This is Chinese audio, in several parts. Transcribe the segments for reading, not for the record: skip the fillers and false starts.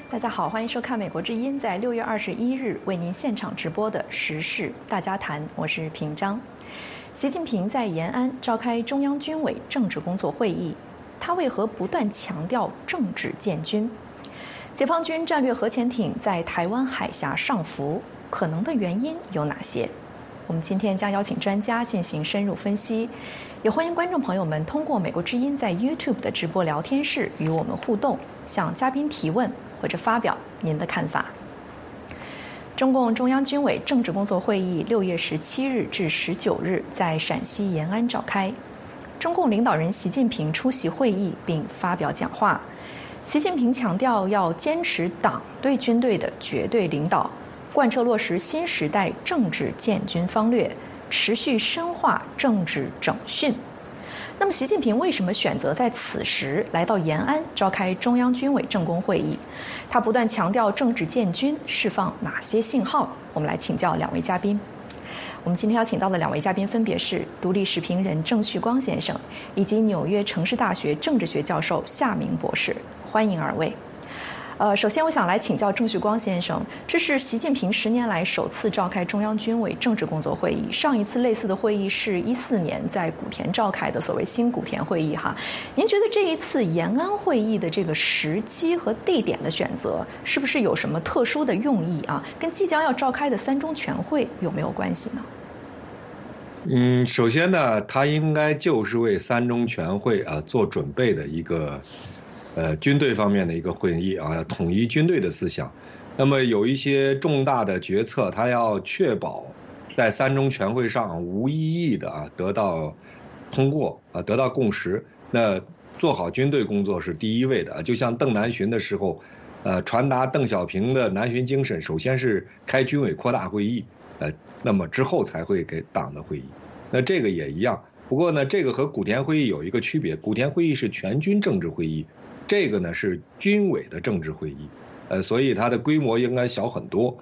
大家好，欢迎收看美国之音在6月21日为您现场直播的时事大家谈，我是平章。习近平在延安召开中央军委政治工作会议，他为何不断强调政治建军？解放军战略核潜艇在台湾海峡上浮，可能的原因有哪些？我们今天将邀请专家进行深入分析，也欢迎观众朋友们通过美国之音在 YouTube 的直播聊天室与我们互动，向嘉宾提问或者发表您的看法。中共中央军委政治工作会议6月17日至19日在陕西延安召开，中共领导人习近平出席会议并发表讲话。习近平强调要坚持党对军队的绝对领导，贯彻落实新时代政治建军方略，持续深化政治整训。那么习近平为什么选择在此时来到延安召开中央军委政工会议？他不断强调政治建军释放哪些信号？我们来请教两位嘉宾。我们今天邀请到的两位嘉宾分别是独立时评人郑旭光先生以及纽约城市大学政治学教授夏明博士，欢迎二位。首先我想来请教郑旭光先生，这是习近平10年来首次召开中央军委政治工作会议，上一次类似的会议是14年在古田召开的所谓新古田会议哈。您觉得这一次延安会议的这个时机和地点的选择，是不是有什么特殊的用意啊？跟即将要召开的3中全会有没有关系呢？ 首先呢，它应该就是为3中全会做准备的一个军队方面的一个会议啊，统一军队的思想。那么有一些重大的决策，它要确保在3中全会上无异议的得到通过得到共识。那做好军队工作是第一位的，就像邓南巡的时候，传达邓小平的南巡精神，首先是开军委扩大会议，那么之后才会给党的会议。那这个也一样，不过呢，这个和古田会议有一个区别，古田会议是全军政治会议。这个呢是军委的政治会议，所以它的规模应该小很多。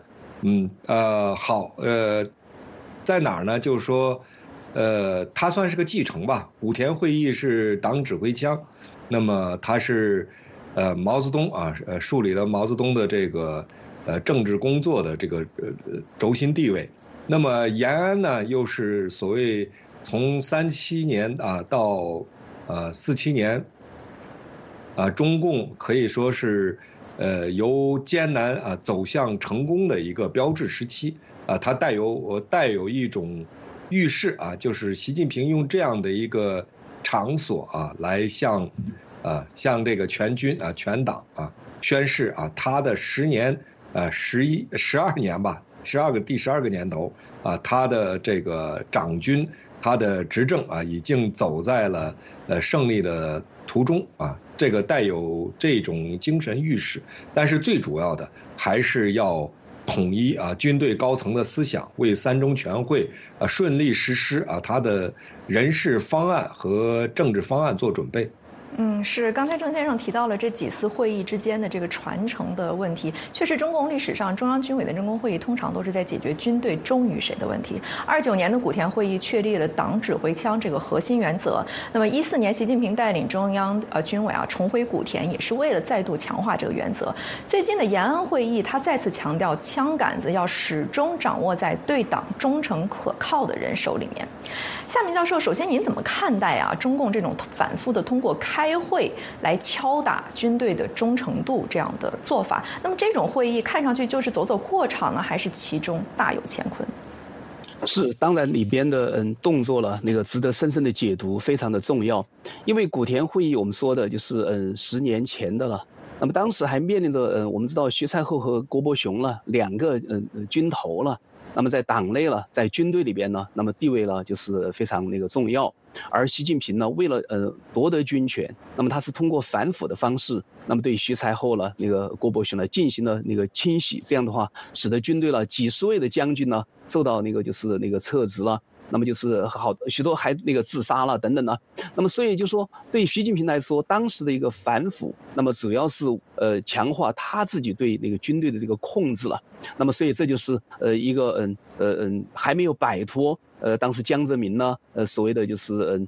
在哪儿呢？就是说，它算是个继承吧。古田会议是党指挥枪，那么它是毛泽东树立了毛泽东的这个政治工作的这个轴心地位。那么延安呢，又是所谓从37年到47年。中共可以说是由艰难走向成功的一个标志时期它带有一种预示就是习近平用这样的一个场所来向这个全军全党宣示他的10年12年吧第12个年头他的这个掌军他的执政已经走在了胜利的途中这个带有这种精神预示，但是最主要的还是要统一军队高层的思想，为3中全会顺利实施他的人事方案和政治方案做准备。 是，刚才郑先生提到了这几次会议之间的这个传承的问题。确实，中共历史上中央军委的政工会议通常都是在解决军队忠于谁的问题。29年的古田会议确立了党指挥枪这个核心原则。那么14年，习近平带领中央军委重回古田，也是为了再度强化这个原则。最近的延安会议，他再次强调枪杆子要始终掌握在对党忠诚可靠的人手里面。夏明教授，首先您怎么看待中共这种反复的通过开会来敲打军队的忠诚度这样的做法？那么这种会议看上去就是走走过场呢，还是其中大有乾坤？ 是，当然里边的动作了，那个值得深深的解读，非常的重要。因为古田会议我们说的就是10年前的了。那么当时还面临着我们知道徐才厚和郭伯雄了2个军头了。那么在党内了，在军队里边呢，那么地位呢就是非常那个重要。而习近平呢，为了夺得军权，那么他是通过反腐的方式，那么对徐才厚了那个郭伯雄呢进行了那个清洗，这样的话，使得军队了几十位的将军呢受到那个就是那个撤职了。那么就是许多还那个自杀了等等呢。那么所以就说对习近平来说，当时的一个反腐，那么主要是强化他自己对那个军队的这个控制了。那么所以这就是一个还没有摆脱当时江泽民呢所谓的就是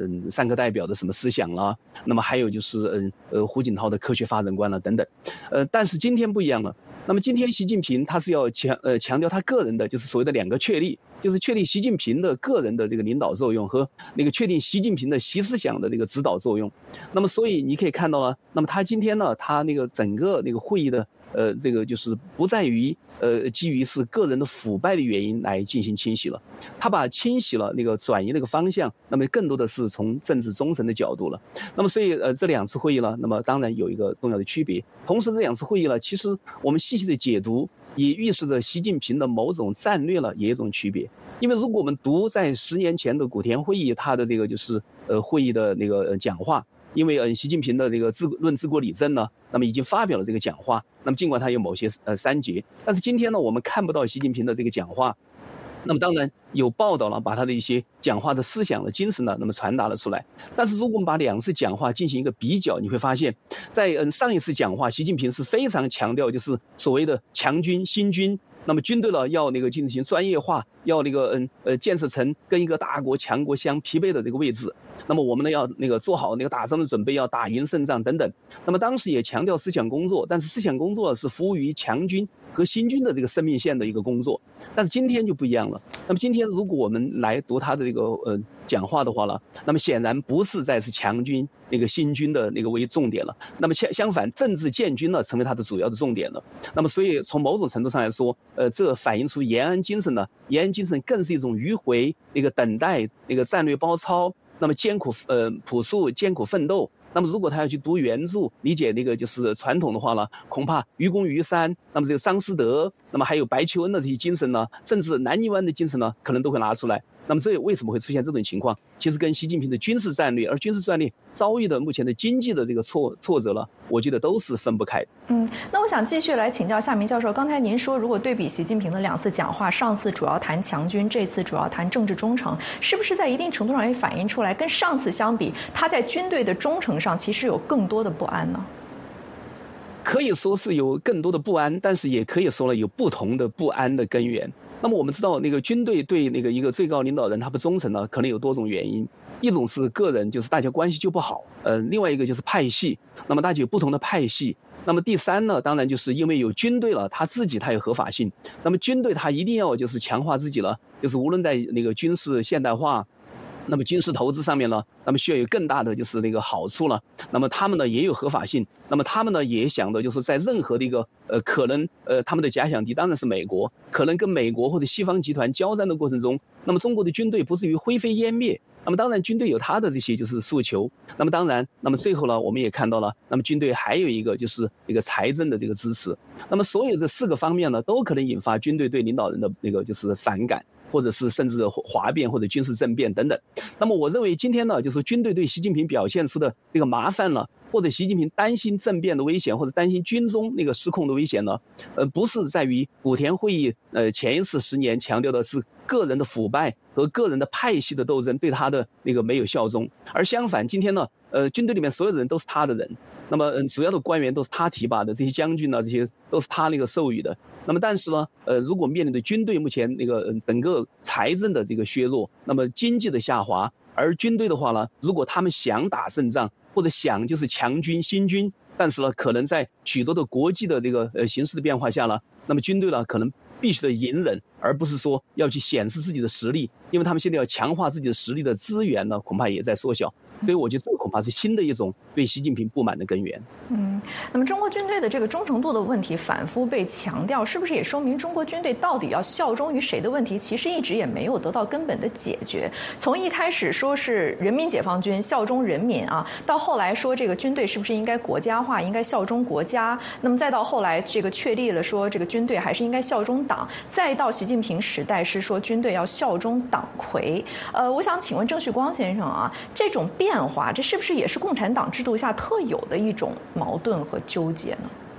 3个代表的什么思想啦，那么还有就是胡锦涛的科学发展观啦等等，但是今天不一样了。那么今天习近平他是要强调他个人的就是所谓的2个确立，就是确立习近平的个人的这个领导作用和那个确定习近平的习思想的这个指导作用。那么所以你可以看到了，那么他今天呢，他那个整个那个会议的这个就是不在于基于是个人的腐败的原因来进行清洗了，他把清洗了那个转移那个方向，那么更多的是从政治忠诚的角度了。那么所以这2次会议呢，那么当然有一个重要的区别。同时这2次会议呢，其实我们细细的解读也预示着习近平的某种战略呢也有一种区别。因为如果我们读在10年前的古田会议他的这个就是会议的那个讲话，因为习近平的这个论治国理政呢，那么已经发表了这个讲话，那么尽管他有某些删节，但是今天呢我们看不到习近平的这个讲话。那么当然有报道了，把他的一些讲话的思想的精神呢，那么传达了出来。但是如果我们把2次讲话进行一个比较，你会发现，在上一次讲话，习近平是非常强调就是所谓的强军新军。那么军队呢要那个进行专业化，要那个建设成跟一个大国强国相匹配的这个位置。那么我们呢要那个做好那个打仗的准备，要打赢胜仗等等。那么当时也强调思想工作，但是思想工作是服务于强军和新军的这个生命线的一个工作。但是今天就不一样了。那么今天如果我们来读他的这个讲话的话呢，那么显然不是再是强军那个新军的那个为重点了。那么相反，政治建军呢成为他的主要的重点了。那么所以从某种程度上来说，这反映出延安精神呢，延安精神更是一种迂回那个等待那个战略包抄，那么朴素艰苦奋斗。那么如果他要去读原著，理解那个就是传统的话呢，恐怕愚公移山，那么这个张思德，那么还有白求恩的这些精神呢，甚至南泥湾的精神呢，可能都会拿出来。那么这为什么会出现这种情况？其实跟习近平的军事战略，而军事战略遭遇的目前的经济的这个挫折了，我觉得都是分不开的。 那我想继续来请教夏明教授，刚才您说，如果对比习近平的2次讲话，上次主要谈强军，这次主要谈政治忠诚，是不是在一定程度上也反映出来，跟上次相比，他在军队的忠诚上其实有更多的不安呢？ 可以说是有更多的不安，但是也可以说了有不同的不安的根源。那么我们知道，那个军队对那个一个最高领导人他不忠诚呢，可能有多种原因。一种是个人，就是大家关系就不好，另外一个就是派系，那么大家有不同的派系。那么第3呢，当然就是因为有军队了，他自己他有合法性。那么军队他一定要就是强化自己了，就是无论在那个军事现代化，那么军事投资上面呢，那么需要有更大的就是那个好处了。那么他们呢也有合法性，那么他们呢也想的就是在任何的一个可能他们的假想敌当然是美国，可能跟美国或者西方集团交战的过程中，那么中国的军队不至于灰飞烟灭。那么当然军队有他的这些就是诉求。那么当然，那么最后呢，我们也看到了，那么军队还有一个就是一个财政的这个支持。那么所有这4个方面呢，都可能引发军队对领导人的那个就是反感，或者是甚至哗变或者军事政变等等。那么我认为今天呢，就是前对习近平表现出的这个麻烦了，或者习近平担心政变的危险，或者担心军中那个失控的危险呢，不是在于古田会议前一次10年强调的是个人的腐败和个人的派系的斗争对他的那个没有效忠，而相反今天呢，军队里面所有的人都是他的人，那么主要的官员都是他提拔的，这些将军呢，这些都是他那个授予的。那么但是呢，如果面临的军队目前那个整个财政的这个削弱，那么经济的下滑，而军队的话呢，如果他们想打胜仗或者想就是强军新军，但是呢，可能在许多的国际的这个形势的变化下呢，那么军队呢可能必须得隐忍，而不是说要去显示自己的实力，因为他们现在要强化自己的实力的资源呢，恐怕也在缩小。所以我觉得这恐怕是新的一种对习近平不满的根源。 那么中国军队的这个忠诚度的问题反复被强调，是不是也说明中国军队到底要效忠于谁的问题，其实一直也没有得到根本的解决？从一开始说是人民解放军效忠人民啊，到后来说这个军队是不是应该国家化，应该效忠国家，那么再到后来这个确立了说这个军队还是应该效忠党，再到习近平时代是说军队要效忠党魁。我想请问郑旭光先生啊，这种变化，这是不是也是共产党制度下特有的一种矛盾和纠结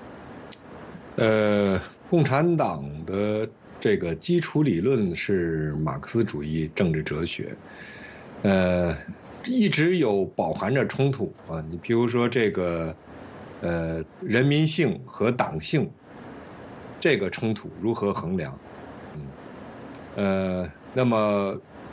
呢？共产党的这个基础理论是马克思主义政治哲学，一直有饱含着冲突啊。你比如说这个，人民性和党性这个冲突如何衡量？那么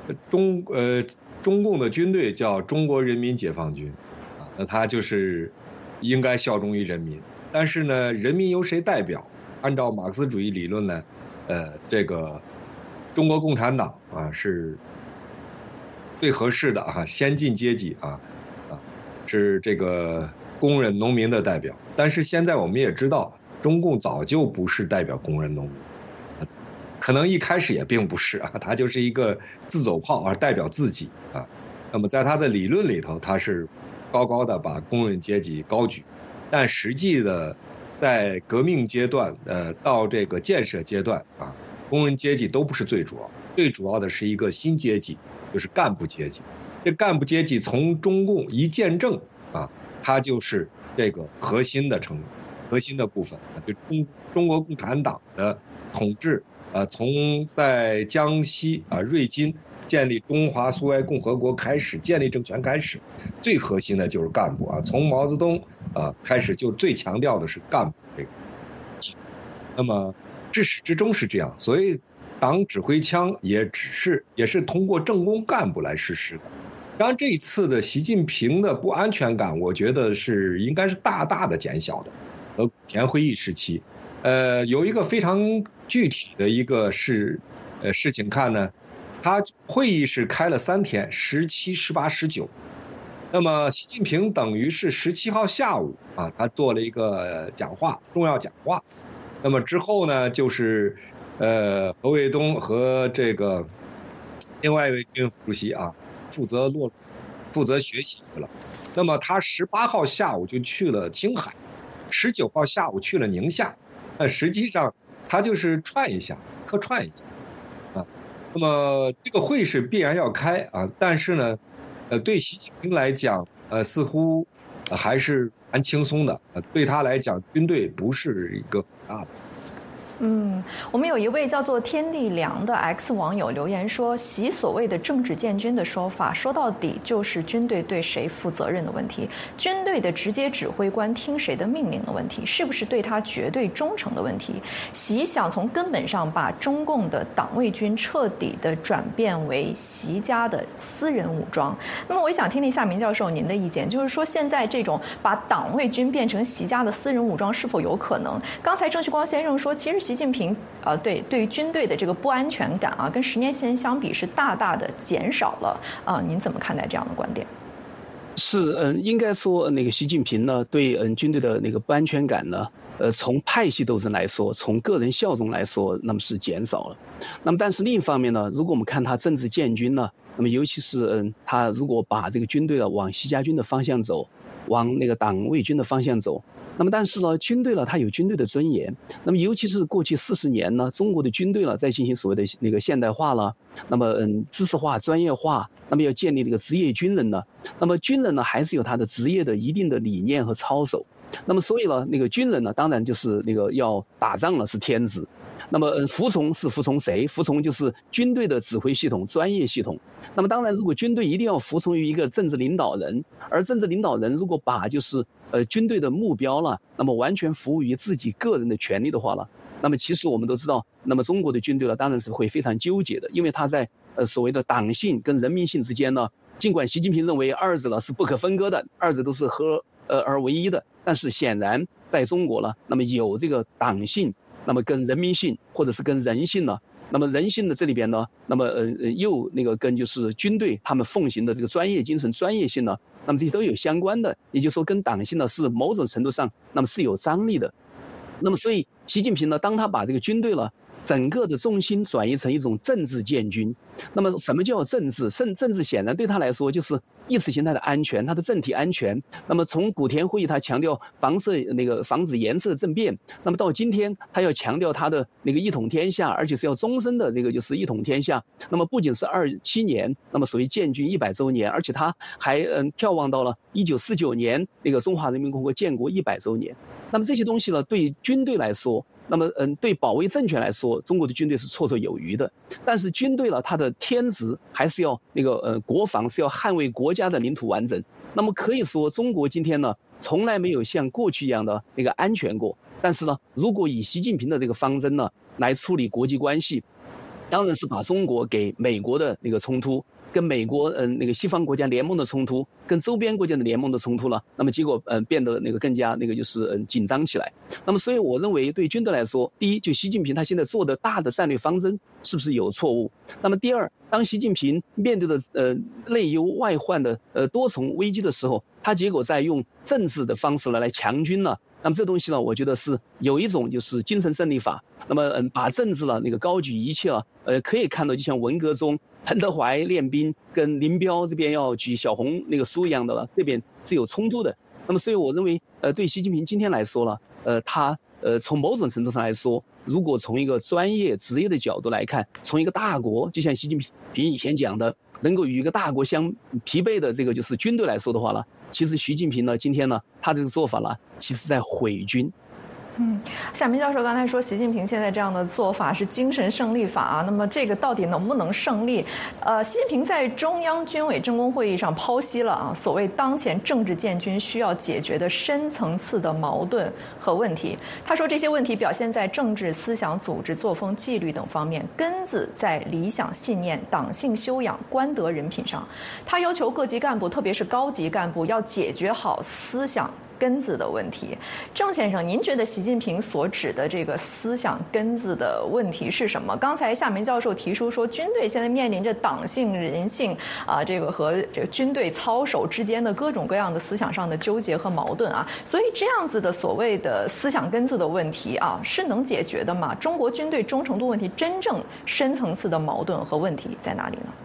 中共的军队叫中国人民解放军，啊，那他就是应该效忠于人民。但是呢，人民由谁代表？按照马克思主义理论呢，这个中国共产党啊是最合适的啊，先进阶级是这个工人农民的代表。但是现在我们也知道，中共早就不是代表工人农民。可能一开始也并不是啊，他就是一个自走炮而代表自己啊。那么在他的理论里头，他是高高的把工人阶级高举，但实际的在革命阶段，到这个建设阶段啊，工人阶级都不是最主要，最主要的是一个新阶级，就是干部阶级。这干部阶级从中共一建政啊，它就是这个核心的部分，就中国共产党的统治。从在江西瑞金建立中华苏维埃共和国开始，建立政权开始，最核心的就是干部啊。从毛泽东开始就最强调的是干部这个。那么至始至终是这样，所以党指挥枪也是通过政工干部来实施的。当然，这一次的习近平的不安全感，我觉得应该是大大的减小的。和古田会议时期，有一个非常具体的一个事情看呢，他会议是开了3天，17、18、19。那么习近平等于是17号下午啊，他做了一个重要讲话。那么之后呢，就是何卫东和这个另外一位军副主席啊，负责学习去了。那么他18号下午就去了青海，19号下午去了宁夏。实际上他就是客串一下啊。那么这个会是必然要开啊，但是呢，对习近平来讲，似乎还是蛮轻松的。对他来讲，军队不是一个很大的。 我们有一位叫做天地良的 X 网友留言说，习所谓的政治建军的说法，说到底就是军队对谁负责任的问题，军队的直接指挥官听谁的命令的问题，是不是对他绝对忠诚的问题。习想从根本上把中共的党卫军彻底的转变为习家的私人武装。那么我想听听夏明教授您的意见，就是说现在这种把党卫军变成习家的私人武装是否有可能？刚才郑旭光先生说，其实习近平对于军队的这个不安全感啊，跟10年前相比是大大的减少了啊。您怎么看待这样的观点？ 是应该说那个习近平呢，对军队的那个不安全感呢，从派系斗争来说，从个人效忠来说，那么是减少了。那么但是另一方面呢，如果我们看他政治建军呢，那么尤其是他如果把这个军队往习家军的方向走，往那个党卫军的方向走。那么但是呢，军队呢，它有军队的尊严。那么尤其是过去40年呢，中国的军队呢，在进行所谓的那个现代化了，那么知识化、专业化，那么要建立这个职业军人呢，那么军人呢，还是有他的职业的一定的理念和操守。那么所以呢，那个军人呢，当然就是那个要打仗了，是天职。那么服从是服从谁？服从就是军队的指挥系统、专业系统。那么当然，如果军队一定要服从于一个政治领导人，而政治领导人如果把就是军队的目标了，那么完全服务于自己个人的权利的话了，那么其实我们都知道，那么中国的军队呢，当然是会非常纠结的，因为他在所谓的党性跟人民性之间呢，尽管习近平认为二者呢是不可分割的，二者都是合而为一的，但是显然在中国呢，那么有这个党性。那么跟人民性或者是跟人性呢，那么人性的这里边呢，那么又那个跟就是军队他们奉行的这个专业精神、专业性呢，那么这些都有相关的，也就是说跟党性呢是某种程度上那么是有张力的。那么所以习近平呢，当他把这个军队呢整个的重心转移成一种政治建军，那么什么叫政治？政治显然对他来说就是意识形态的安全，它的政体安全。那么从古田会议他强调防止颜色政变，那么到今天他要强调他的那个一统天下，而且是要终身的那个就是一统天下。那么不仅是27年，那么所谓建军100周年，而且他还眺望到了1949年那个中华人民共和国建国100周年。那么这些东西呢，对军队来说，那么对保卫政权来说，中国的军队是绰绰有余的。但是军队呢，它的天职还是要那个国防是要捍卫国家的领土完整。那么可以说，中国今天呢，从来没有像过去一样的那个安全过。但是呢，如果以习近平的这个方针呢来处理国际关系， 当然是把中国给美国的那个冲突，跟美国那个西方国家联盟的冲突，跟周边国家的联盟的冲突了，那么结果变得那个更加那个就是紧张起来。那么所以我认为对军队来说，第一，就习近平他现在做的大的战略方针是不是有错误？那么第二，当习近平面对着内忧外患的多重危机的时候，他结果在用政治的方式来强军了。那么这东西呢，我觉得是有一种就是精神胜利法。那么把政治了那个高举一切了，可以看到就像文革中彭德怀练兵跟林彪这边要举小红那个书一样的了，这边是有冲突的。那么所以我认为对习近平今天来说了，他从某种程度上来说，如果从一个专业职业的角度来看，从一个大国，就像习近平以前讲的，能够与一个大国相疲惫的这个就是军队来说的话呢，其实习近平呢今天呢他这个做法呢，其实在毁军。 夏明教授刚才说，习近平现在这样的做法是精神胜利法啊，那么这个到底能不能胜利？习近平在中央军委政工会议上剖析了所谓当前政治建军需要解决的深层次的矛盾和问题。他说这些问题表现在政治思想、组织作风、纪律等方面，根子在理想信念、党性修养、官德人品上。他要求各级干部，特别是高级干部，要解决好思想根子的问题。郑先生，您觉得习近平所指的这个思想根子的问题是什么？刚才夏明教授提出说，军队现在面临着党性、人性这个和这个军队操守之间的各种各样的思想上的纠结和矛盾所以这样子的所谓的思想根子的问题是能解决的吗？中国军队忠诚度问题真正深层次的矛盾和问题在哪里呢？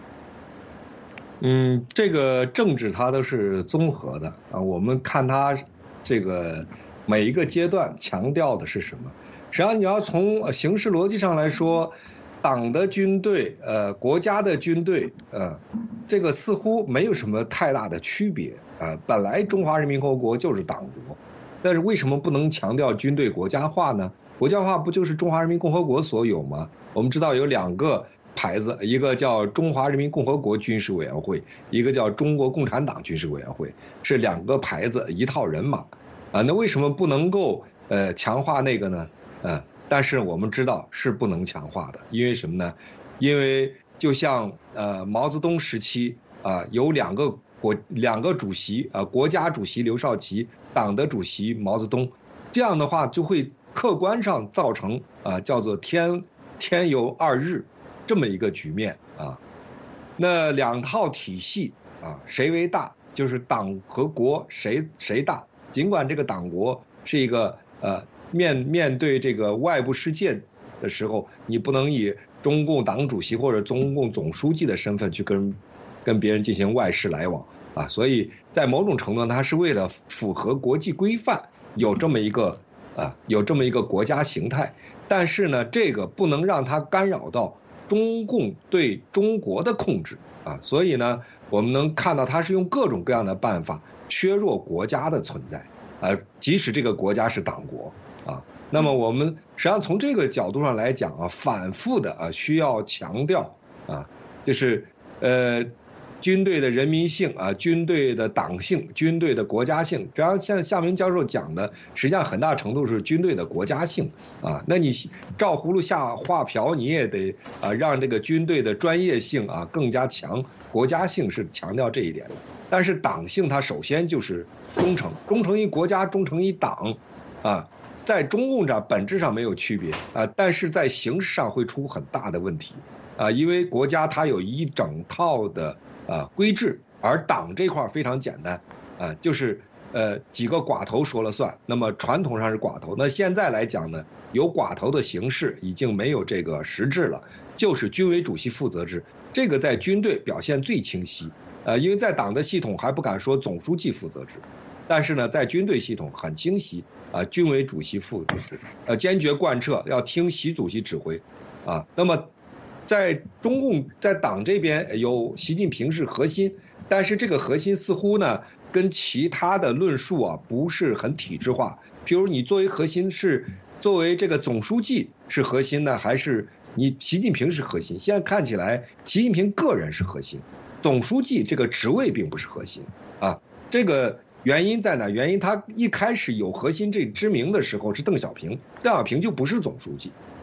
这个政治它都是综合的我们看它这个每一个阶段强调的是什么？实际上你要从形式逻辑上来说，党的军队国家的军队这个似乎没有什么太大的区别本来中华人民共和国就是党国，但是为什么不能强调军队国家化呢？国家化不就是中华人民共和国所有吗？我们知道有2个牌子，一个叫中华人民共和国军事委员会，一个叫中国共产党军事委员会，是2个牌子一套人马那为什么不能够强化那个呢？但是我们知道是不能强化的，因为什么呢？因为就像毛泽东时期有两个主席国家主席刘少奇，党的主席毛泽东，这样的话就会客观上造成叫做天有2日这么一个局面那2套体系谁为大，就是党和国谁大。尽管这个党国是一个面对这个外部世界的时候，你不能以中共党主席或者中共总书记的身份去跟别人进行外事来往所以在某种程度上，它是为了符合国际规范，有这么一个国家形态。但是呢，这个不能让它干扰到中共对中国的控制所以呢，我们能看到它是用各种各样的办法削弱国家的存在即使这个国家是党国那么我们实际上从这个角度上来讲反复的需要强调就是军队的人民性军队的党性，军队的国家性，只要像夏明教授讲的，实际上很大程度是军队的国家性那你照葫芦下画瓢，你也得让这个军队的专业性更加强，国家性是强调这一点的。但是党性它首先就是忠诚于国家，忠诚于党在中共这本质上没有区别但是在形式上会出很大的问题因为国家它有一整套的规制，而党这块非常简单就是几个寡头说了算。那么传统上是寡头，那现在来讲呢，有寡头的形式已经没有这个实质了，就是军委主席负责制。这个在军队表现最清晰因为在党的系统还不敢说总书记负责制，但是呢，在军队系统很清晰军委主席负责制坚决贯彻要听习主席指挥那么在中共在党这边有习近平是核心，但是这个核心似乎呢跟其他的论述不是很体制化。比如你作为核心是作为这个总书记是核心呢，还是你习近平是核心？现在看起来习近平个人是核心，总书记这个职位并不是核心这个原因在哪？原因他一开始有核心这之名的时候是邓小平，邓小平就不是总书记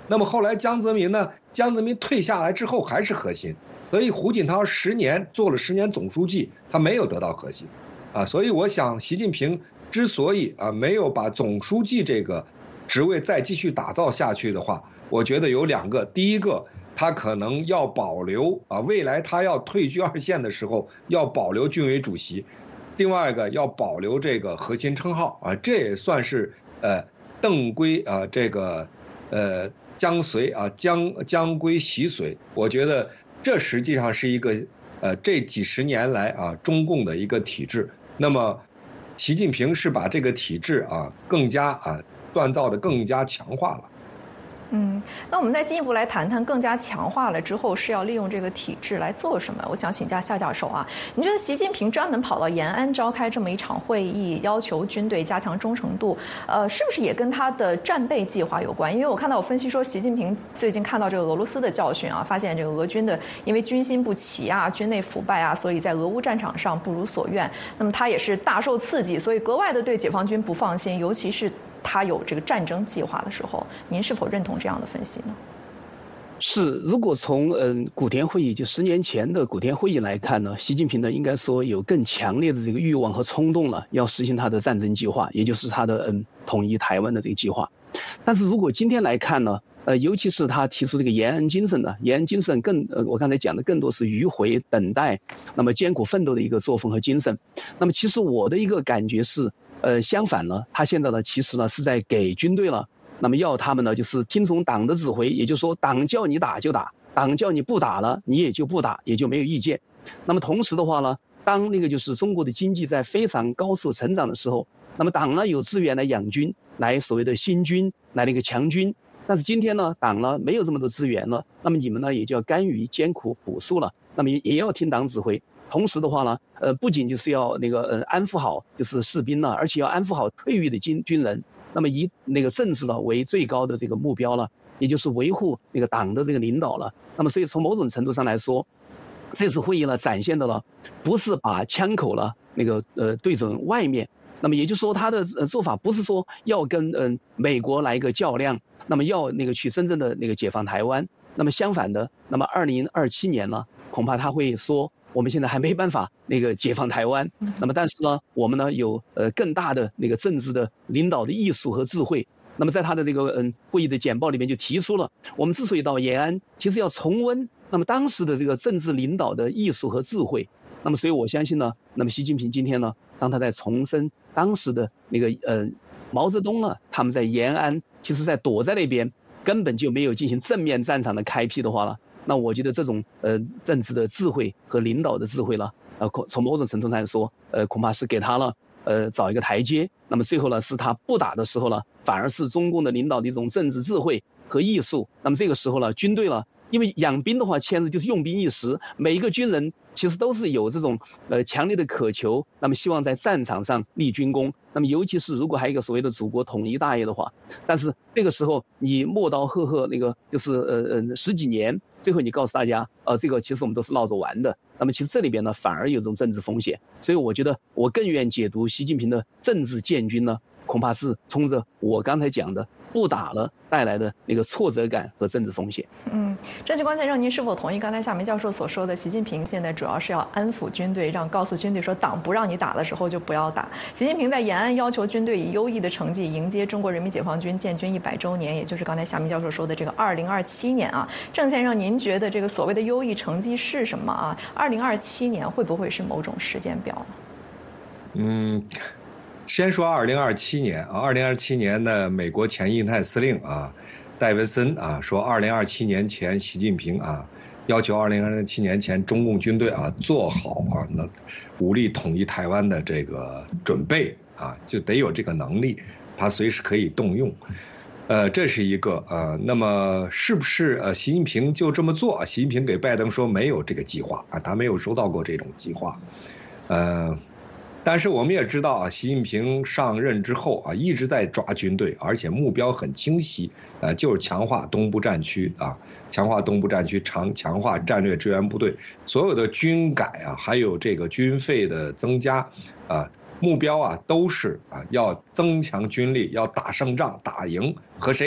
那么后来江泽民退下来之后还是核心，所以胡锦涛做了10年总书记，他没有得到核心，所以我想习近平之所以没有把总书记这个职位再继续打造下去的话，我觉得有2个，第一个他可能要保留未来他要退居2线的时候要保留军委主席，另外一个要保留这个核心称号这也算是邓归这个将随将归习随，我觉得这实际上是一个这几十年来中共的一个体制。那么习近平是把这个体制更加锻造的更加强化了。 那我们再进一步来谈谈更加强化了之后是要利用这个体制来做什么？我想请教夏教授您觉得习近平专门跑到延安召开这么一场会议，要求军队加强忠诚度，是不是也跟他的战备计划有关？因为我看到有分析说，习近平最近看到这个俄罗斯的教训发现这个俄军的因为军心不齐军内腐败所以在俄乌战场上不如所愿。那么他也是大受刺激，所以格外的对解放军不放心，尤其是他有这个战争计划的时候，您是否认同这样的分析呢？ 是，如果从古田会议就10年前的古田会议来看呢，习近平呢应该说有更强烈的这个欲望和冲动了，要实行他的战争计划，也就是他的统一台湾的这个计划。但是如果今天来看呢，尤其是他提出这个延安精神呢，延安精神我刚才讲的更多是迂回等待，那么艰苦奋斗的一个作风和精神。那么其实我的一个感觉是，相反呢，他现在呢其实呢是在给军队了，那么要他们呢就是听从党的指挥，也就是说党叫你打就打，党叫你不打了你也就不打，也就没有意见。那么同时的话呢，当那个就是中国的经济在非常高速成长的时候，那么党呢有资源来养军，来所谓的新军，来那个强军。但是今天呢，党呢没有这么多资源了，那么你们呢也就要甘于艰苦朴素了，那么也要听党指挥。同时的话呢，不仅就是要那个安抚好就是士兵了，而且要安抚好退役的军人。那么以那个政治呢为最高的这个目标了，也就是维护那个党的这个领导了。那么所以从某种程度上来说，这次会议呢展现的了不是把枪口了那个对准外面，那么也就是说他的做法不是说要跟美国来一个较量，那么要那个去真正的那个解放台湾。那么相反的，那么2027年呢，恐怕他会说我们现在还没办法那个解放台湾，那么但是呢，我们呢有更大的那个政治的领导的艺术和智慧。那么在他的这个会议的简报里面就提出了，我们之所以到延安，其实要重温那么当时的这个政治领导的艺术和智慧。那么所以我相信呢，那么习近平今天呢，当他在重申当时的那个毛泽东呢，他们在延安其实在躲在那边，根本就没有进行正面战场的开辟的话了，那我觉得这种政治的智慧和领导的智慧了，从某种程度上来说，恐怕是给他了找一个台阶。那么最后呢，是他不打的时候呢，反而是中共的领导的一种政治智慧和艺术。那么这个时候呢，军队了，因为养兵的话，其实就是用兵一时，每一个军人其实都是有这种强烈的渴求，那么希望在战场上立军功。那么尤其是如果还有一个所谓的祖国统一大业的话，但是那个时候你磨刀霍霍那个就是10几年，最后你告诉大家这个其实我们都是闹着玩的，那么其实这里边呢反而有这种政治风险。所以我觉得我更愿解读习近平的政治建军呢，恐怕是冲着我刚才讲的不打了带来的那个挫折感和政治风险。 政治观察让您是否同意刚才夏明教授所说的，习近平现在主要是要安抚军队，告诉军队说党不让你打的时候就不要打。习近平在延安要求军队以优异的成绩迎接中国人民解放军建军100周年，也就是刚才夏明教授说的这个2027年郑先生，您觉得这个所谓的优异成绩是什么2027年会不会是某种时间表呢？ 先说2027年2027年的美国前印太司令戴维森说2027年前习近平要求2027年前中共军队做好那武力统一台湾的这个准备就得有这个能力，他随时可以动用。这是一个那么是不是习近平就这么做？习近平给拜登说没有这个计划他没有收到过这种计划。但是我们也知道习近平上任之后一直在抓军队，而且目标很清晰就是强化东部战区强化东部战区，强化战略支援部队，所有的军改还有这个军费的增加目标都是要增强军力，要打胜仗，打赢和谁打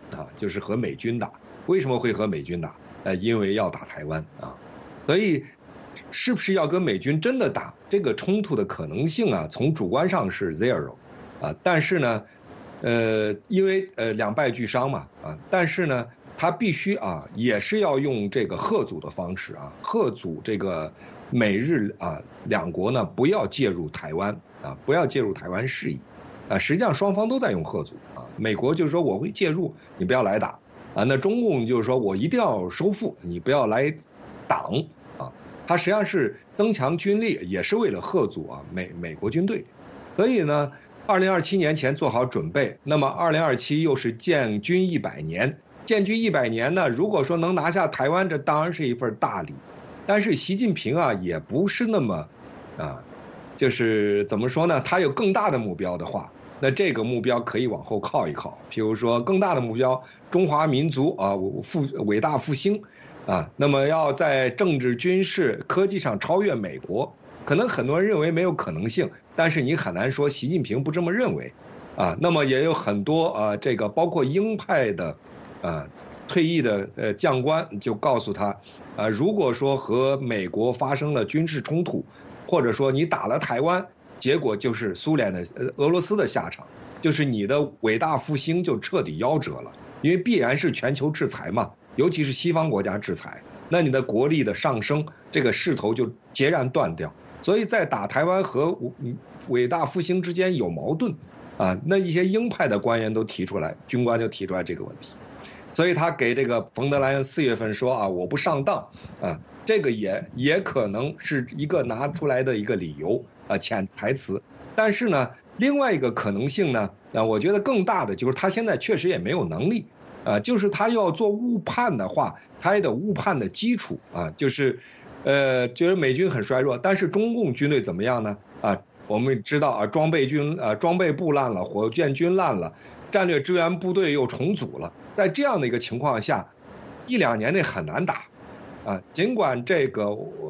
啊，就是和美军打。为什么会和美军打？因为要打台湾啊，所以是不是要跟美军真的打？这个冲突的可能性啊，从主观上是 zero 啊，但是呢，因为两败俱伤嘛啊，但是呢，他必须啊，也是要用这个嚇阻的方式啊，嚇阻这个美日啊两国呢不要介入台湾啊，不要介入台湾事宜啊，实际上双方都在用嚇阻啊，美国就是说我会介入，你不要来打。啊，那中共就是说我一定要收复，你不要来挡啊。它实际上是增强军力，也是为了嚇阻啊美国军队。所以呢，2027年前做好准备。那么2027又是建军100年，建军100年呢，如果说能拿下台湾，这当然是一份大礼。但是习近平啊，也不是那么啊，就是怎么说呢？他有更大的目标的话。那这个目标可以往后靠一靠，譬如说更大的目标，中华民族啊伟大复兴啊，那么要在政治、军事、科技上超越美国，可能很多人认为没有可能性，但是你很难说习近平不这么认为啊。那么也有很多啊，这个包括鹰派的退役的将官就告诉他啊，如果说和美国发生了军事冲突，或者说你打了台湾。结果就是苏联的俄罗斯的下场，就是你的伟大复兴就彻底夭折了，因为必然是全球制裁嘛，尤其是西方国家制裁，那你的国力的上升这个势头就截然断掉。所以在打台湾和伟大复兴之间有矛盾啊，那一些鹰派的官员都提出来，军官就提出来这个问题，所以他给这个冯德莱恩4月份说啊，我不上当啊，这个也可能是一个拿出来的一个理由。潜台词，但是呢，另外一个可能性呢，我觉得更大的就是他现在确实也没有能力，就是他要做误判的话，他也得误判的基础啊，就是觉得美军很衰弱，但是中共军队怎么样呢？啊，我们知道啊，装备部烂了，火箭军烂了，战略支援部队又重组了，在这样的一个情况下，1-2年内很难打。啊，尽管这个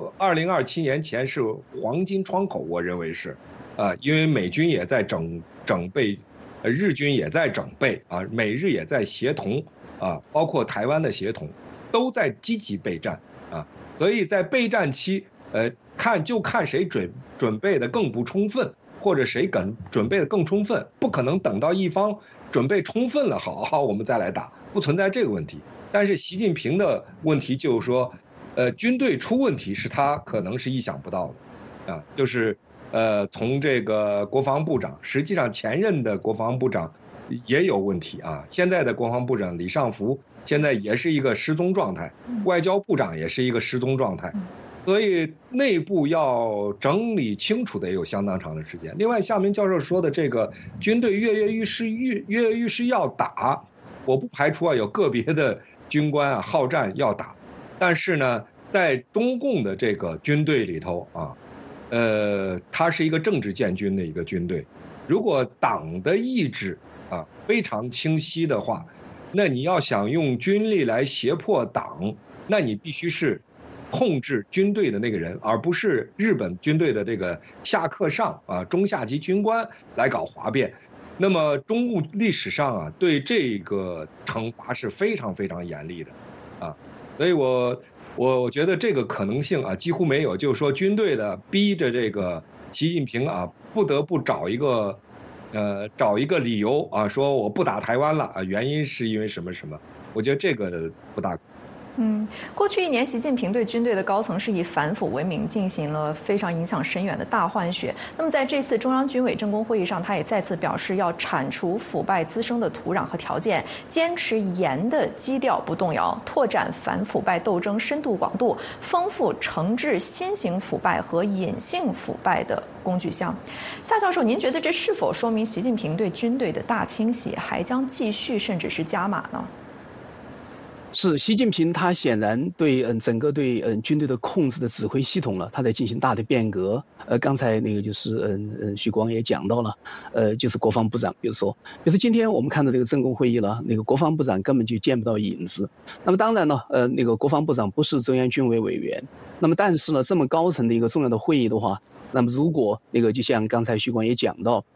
2027年前是黄金窗口，我认为是，因为美军也在整备，日军也在整备啊，美日也在协同啊，包括台湾的协同，都在积极备战啊，所以在备战期，看谁准备的更不充分，或者谁准备的更充分，不可能等到一方准备充分了，好我们再来打，不存在这个问题。但是习近平的问题就是说。军队出问题是他可能是意想不到的，啊，就是从这个国防部长，实际上前任的国防部长也有问题啊，现在的国防部长李尚福现在也是一个失踪状态，外交部长也是一个失踪状态，所以内部要整理清楚的也有相当长的时间。另外，夏明教授说的这个军队跃跃欲试要打，我不排除啊有个别的军官啊好战要打。但是呢，在中共的这个军队里头啊，它是一个政治建军的一个军队。如果党的意志啊非常清晰的话，那你要想用军力来胁迫党，那你必须是控制军队的那个人，而不是日本军队的这个下课上啊中下级军官来搞哗变。那么中共历史上啊对这个惩罚是非常非常严厉的啊。所以我觉得这个可能性啊几乎没有，就是说军队的逼着这个习近平啊不得不找一个理由啊，说我不打台湾了啊，原因是因为什么什么，我觉得这个不大。 过去1年，习近平对军队的高层是以反腐为名，进行了非常影响深远的大换血。那么在这次中央军委政工会议上，他也再次表示要铲除腐败滋生的土壤和条件，坚持严的基调不动摇，拓展反腐败斗争深度广度，丰富惩治新型腐败和隐性腐败的工具箱。夏教授，您觉得这是否说明习近平对军队的大清洗还将继续，甚至是加码呢？ 是习近平，他显然对整个对军队的控制的指挥系统了，他在进行大的变革。刚才那个就是许光也讲到了，就是国防部长，比如说今天我们看到这个政工会议了，那个国防部长根本就见不到影子。那么当然呢，那个国防部长不是中央军委委员，那么但是呢，这么高层的一个重要的会议的话，那么如果那个就像刚才许光也讲到，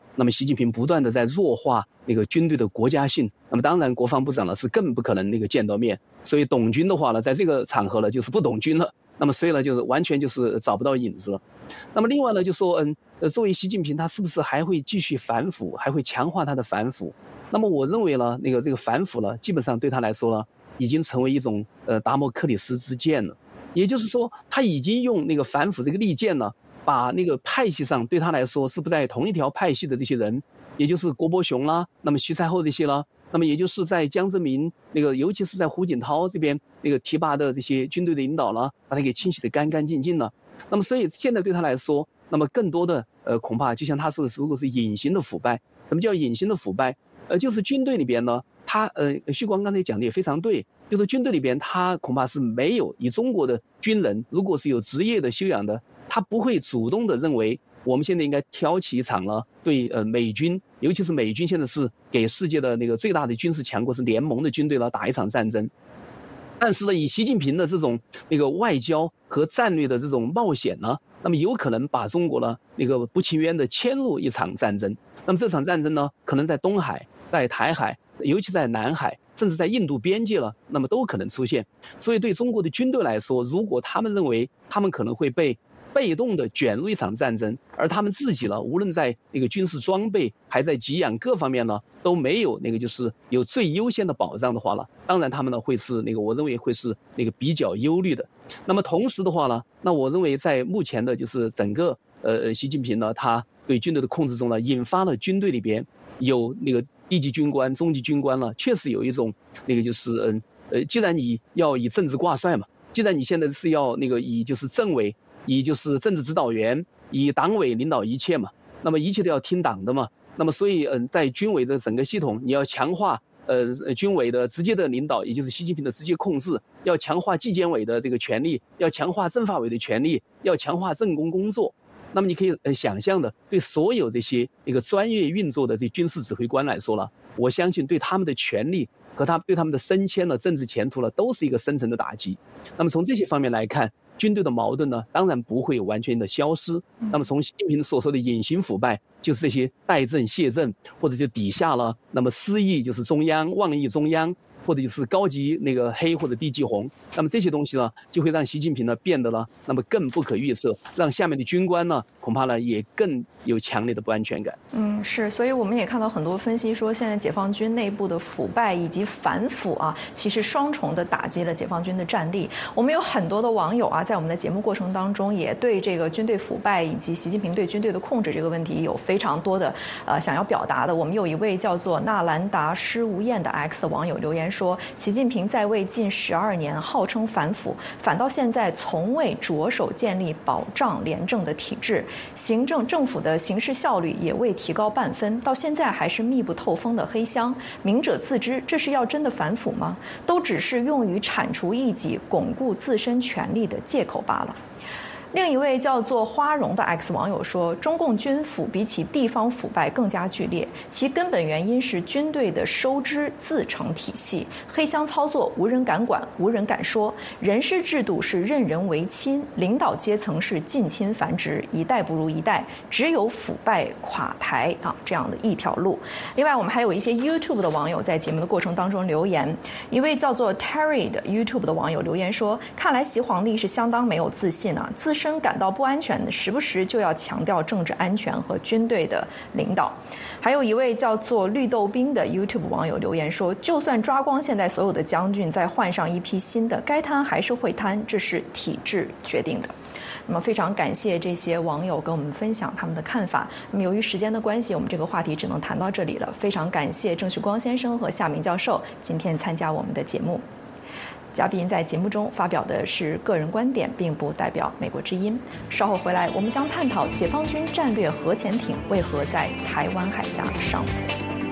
那么习近平不断的在弱化那个军队的国家性，那么当然国防部长呢是更不可能那个见到面，所以懂军的话呢，在这个场合呢就是不懂军了，那么所以呢就是完全就是找不到影子了。那么另外呢就说作为习近平他是不是还会继续反腐，还会强化他的反腐？那么我认为呢这个反腐呢基本上对他来说呢已经成为一种达摩克里斯之剑了，也就是说他已经用那个反腐这个利剑呢，把那个派系上对他来说是不在同一条派系的这些人，也就是郭伯雄啦，那么徐才厚这些啦，那么也就是在江泽民那个，尤其是在胡锦涛这边那个提拔的这些军队的领导啦，把他给清洗得干干净净了。那么所以现在对他来说，那么更多的恐怕就像他说的，如果是隐形的腐败，什么叫隐形的腐败？就是军队里边呢，他旭光刚才讲的也非常对，就是军队里边他恐怕是没有以中国的军人，如果是有职业的修养的，他不会主动的认为我们现在应该挑起一场了对美军，尤其是美军现在是给世界的那个最大的军事强国是联盟的军队了打一场战争。但是呢，以习近平的这种那个外交和战略的这种冒险呢，那么有可能把中国呢那个不情愿的牵入一场战争。那么这场战争呢，可能在东海、在台海，尤其在南海，甚至在印度边界了，那么都可能出现。所以对中国的军队来说，如果他们认为他们可能会被动的卷入一场战争，而他们自己呢，无论在那个军事装备还在给养各方面呢，都没有那个就是有最优先的保障的话呢，当然他们呢会是那个我认为会是那个比较忧虑的。那么同时的话呢，那我认为在目前的就是整个习近平呢，他对军队的控制中呢，引发了军队里边有那个低级军官、中级军官了，确实有一种那个就是既然你要以政治挂帅嘛，既然你现在是要那个以就是政委。以就是政治指导员，以党委领导一切嘛，那么一切都要听党的嘛，那么所以在军委的整个系统，你要强化军委的直接的领导，也就是习近平的直接控制，要强化纪检委的这个权力，要强化政法委的权力，要强化政工工作。那么你可以想象的，对所有这些一个专业运作的这军事指挥官来说了，我相信对他们的权力和对他们的升迁了、政治前途了，都是一个深层的打击。那么从这些方面来看，军队的矛盾呢，当然不会完全的消失。那么从习近平所说的隐形腐败，就是这些代政、卸政，或者就底下了，那么失意就是中央、妄议中央，或者就是高级那个黑或者低级红。那么这些东西呢，就会让习近平呢变得了那么更不可预测，让下面的军官呢恐怕呢也更有强烈的不安全感。 是，所以我们也看到很多分析说，现在解放军内部的腐败以及反腐啊，其实双重的打击了解放军的战力。我们有很多的网友啊，在我们的节目过程当中，也对这个军队腐败以及习近平对军队的控制这个问题有非常多的想要表达的。我们有一位叫做纳兰达施无厌的 X 网友留言说，习近平在位近12年，号称反腐，反倒现在从未着手建立保障廉政的体制，政府的行事效率也未提高半分，到现在还是密不透风的黑箱。明者自知，这是要真的反腐吗？都只是用于铲除异己、巩固自身权力的借口罢了。另一位叫做花荣的 X 网友说，中共军腐比起地方腐败更加剧烈，其根本原因是军队的收支自成体系，黑箱操作无人敢管，无人敢说，人事制度是任人唯亲，领导阶层是近亲繁殖，一代不如一代，只有腐败垮台这样的一条路。另外我们还有一些 YouTube 的网友在节目的过程当中留言，一位叫做 Terry 的 YouTube 的网友留言说，看来习皇帝是相当没有自信啊，自身感到不安全的，时不时就要强调政治安全和军队的领导。还有一位叫做绿豆冰的 YouTube 网友留言说，就算抓光现在所有的将军，再换上一批新的，该贪还是会贪，这是体制决定的。那么非常感谢这些网友跟我们分享他们的看法。那么由于时间的关系，我们这个话题只能谈到这里了。非常感谢郑旭光先生和夏明教授今天参加我们的节目。嘉宾在节目中发表的是个人观点，并不代表美国之音。稍后回来，我们将探讨解放军战略核潜艇为何在台湾海峡上浮。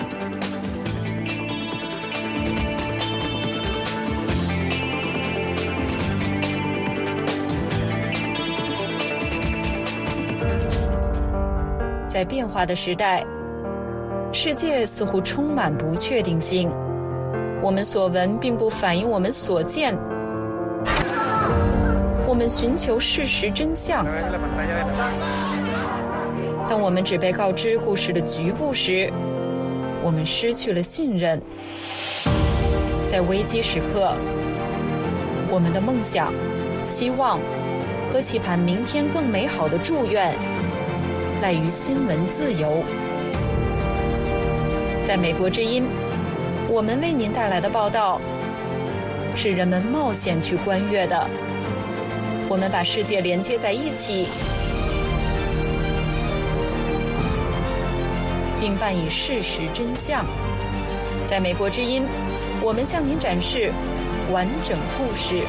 在变化的时代，世界似乎充满不确定性。我们所闻并不反映我们所见，我们寻求事实真相， 当我们只被告知故事的局部时，我们失去了信任。在危机时刻，我们的梦想、希望和期盼明天更美好的祝愿赖于新闻自由。在美国之音，我们为您带来的报道是人们冒险去观阅的。我们把世界连接在一起，并伴以事实真相。在美国之音，我们向您展示完整故事。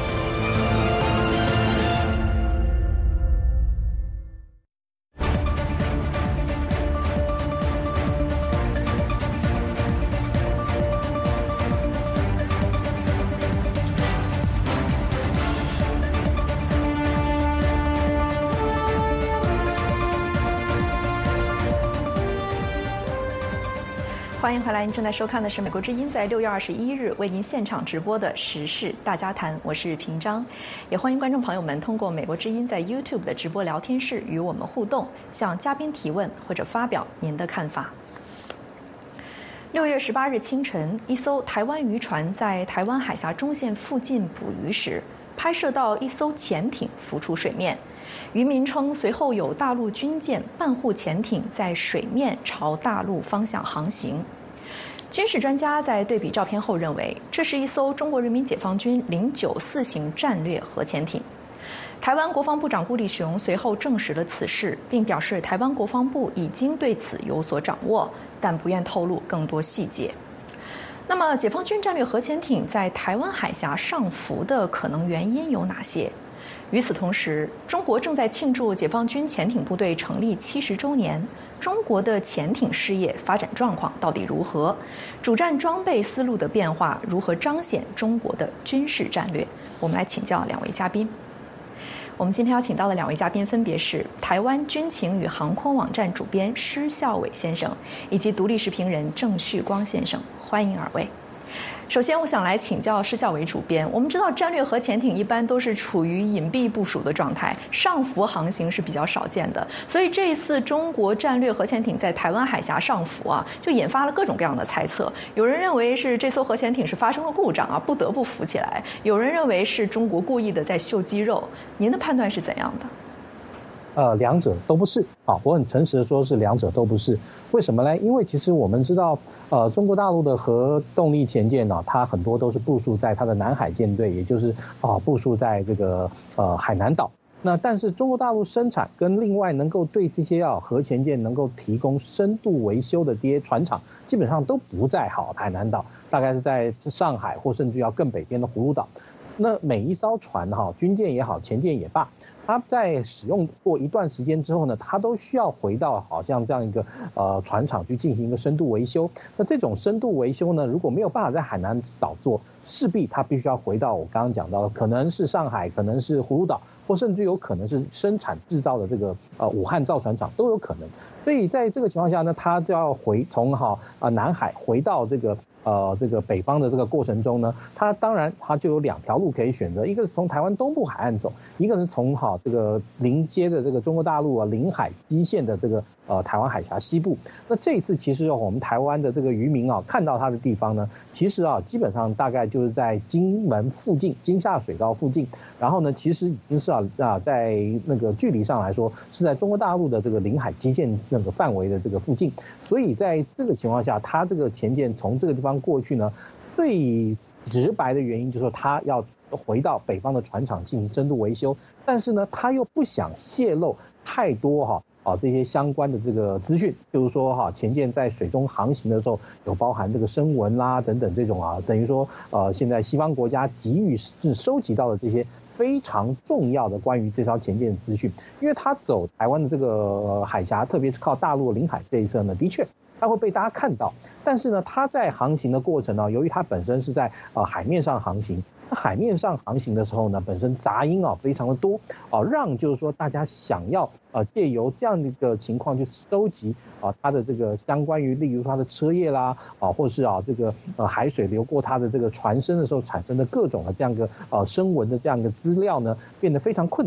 欢迎回来，您正在收看的是美国之音在6月21日为您现场直播的时事大家谈，我是平章，也欢迎观众朋友们通过美国之音在 YouTube 的直播聊天室与我们互动，向嘉宾提问或者发表您的看法。6月18日清晨，一艘台湾渔船在台湾海峡中线附近捕鱼时，拍摄到一艘潜艇浮出水面。渔民称，随后有大陆军舰半护潜艇在水面朝大陆方向航行。军事专家在对比照片后认为，这是一艘中国人民解放军094型战略核潜艇。台湾国防部长顾立雄随后证实了此事，并表示台湾国防部已经对此有所掌握，但不愿透露更多细节。那么，解放军战略核潜艇在台湾海峡上浮的可能原因有哪些？与此同时，中国正在庆祝解放军潜艇部队成立70周年。中国的潜艇事业发展状况到底如何？主战装备思路的变化如何彰显中国的军事战略？我们来请教两位嘉宾。我们今天邀请到的两位嘉宾分别是台湾军情与航空网站主编施孝伟先生，以及独立时评人郑旭光先生。欢迎二位。首先，我想来请教施孝伟主编。我们知道，战略核潜艇一般都是处于隐蔽部署的状态，上浮航行是比较少见的。所以这一次中国战略核潜艇在台湾海峡上浮啊，就引发了各种各样的猜测。有人认为是这艘核潜艇是发生了故障啊，不得不浮起来；有人认为是中国故意的在秀肌肉。您的判断是怎样的？ 两者都不是啊，我很诚实的说，是两者都不是。为什么呢？因为其实我们知道，中国大陆的核动力潜舰呢，它很多都是部署在它的南海舰队，也就是部署在这个海南岛。那但是中国大陆生产跟另外能够对这些核潜舰能够提供深度维修的这些船厂，基本上都不在海南岛，大概是在上海或甚至要更北边的葫芦岛。那每一艘船军舰也好，潜舰也罢，它在使用过一段时间之后呢，它都需要回到好像这样一个船厂去进行一个深度维修。那这种深度维修呢，如果没有办法在海南岛做，势必它必须要回到我刚刚讲到的，可能是上海，可能是葫芦岛，或甚至有可能是生产制造的这个武汉造船厂都有可能。所以在这个情况下呢，它就要从南海回到这个北方的这个过程中呢，它当然它就有两条路可以选择，一个是从台湾东部海岸走，一个是从这个临接的这个中国大陆临海基线的这个台湾海峡西部。那这一次其实我们台湾的这个渔民看到它的地方呢，其实基本上大概就是在金门附近，金厦水道附近，然后呢其实已经是在那个距离上来说是在中国大陆的这个临海基线那个范围的这个附近。所以在这个情况下，它这个潜舰从这个地方过去呢，最直白的原因就是说它要回到北方的船厂进行深度维修，但是呢他又不想泄露太多这些相关的这个资讯，就是说潜舰在水中航行的时候有包含这个声纹啦等等这种等于说现在西方国家急于是收集到的这些非常重要的关于这艘潜舰的资讯。因为它走台湾的这个海峡，特别是靠大陆临海这一侧呢，的确它会被大家看到，但是呢它在航行的过程呢，由于它本身是在海面上航行，海面上航行的时候呢，本身杂音非常的多让就是说大家想要借由这样的一个情况去收集它的这个相关于例如它的车叶啦或是这个海水流过它的这个船身的时候产生的各种的这样一个声纹的这样一个资料呢，变得非常困难。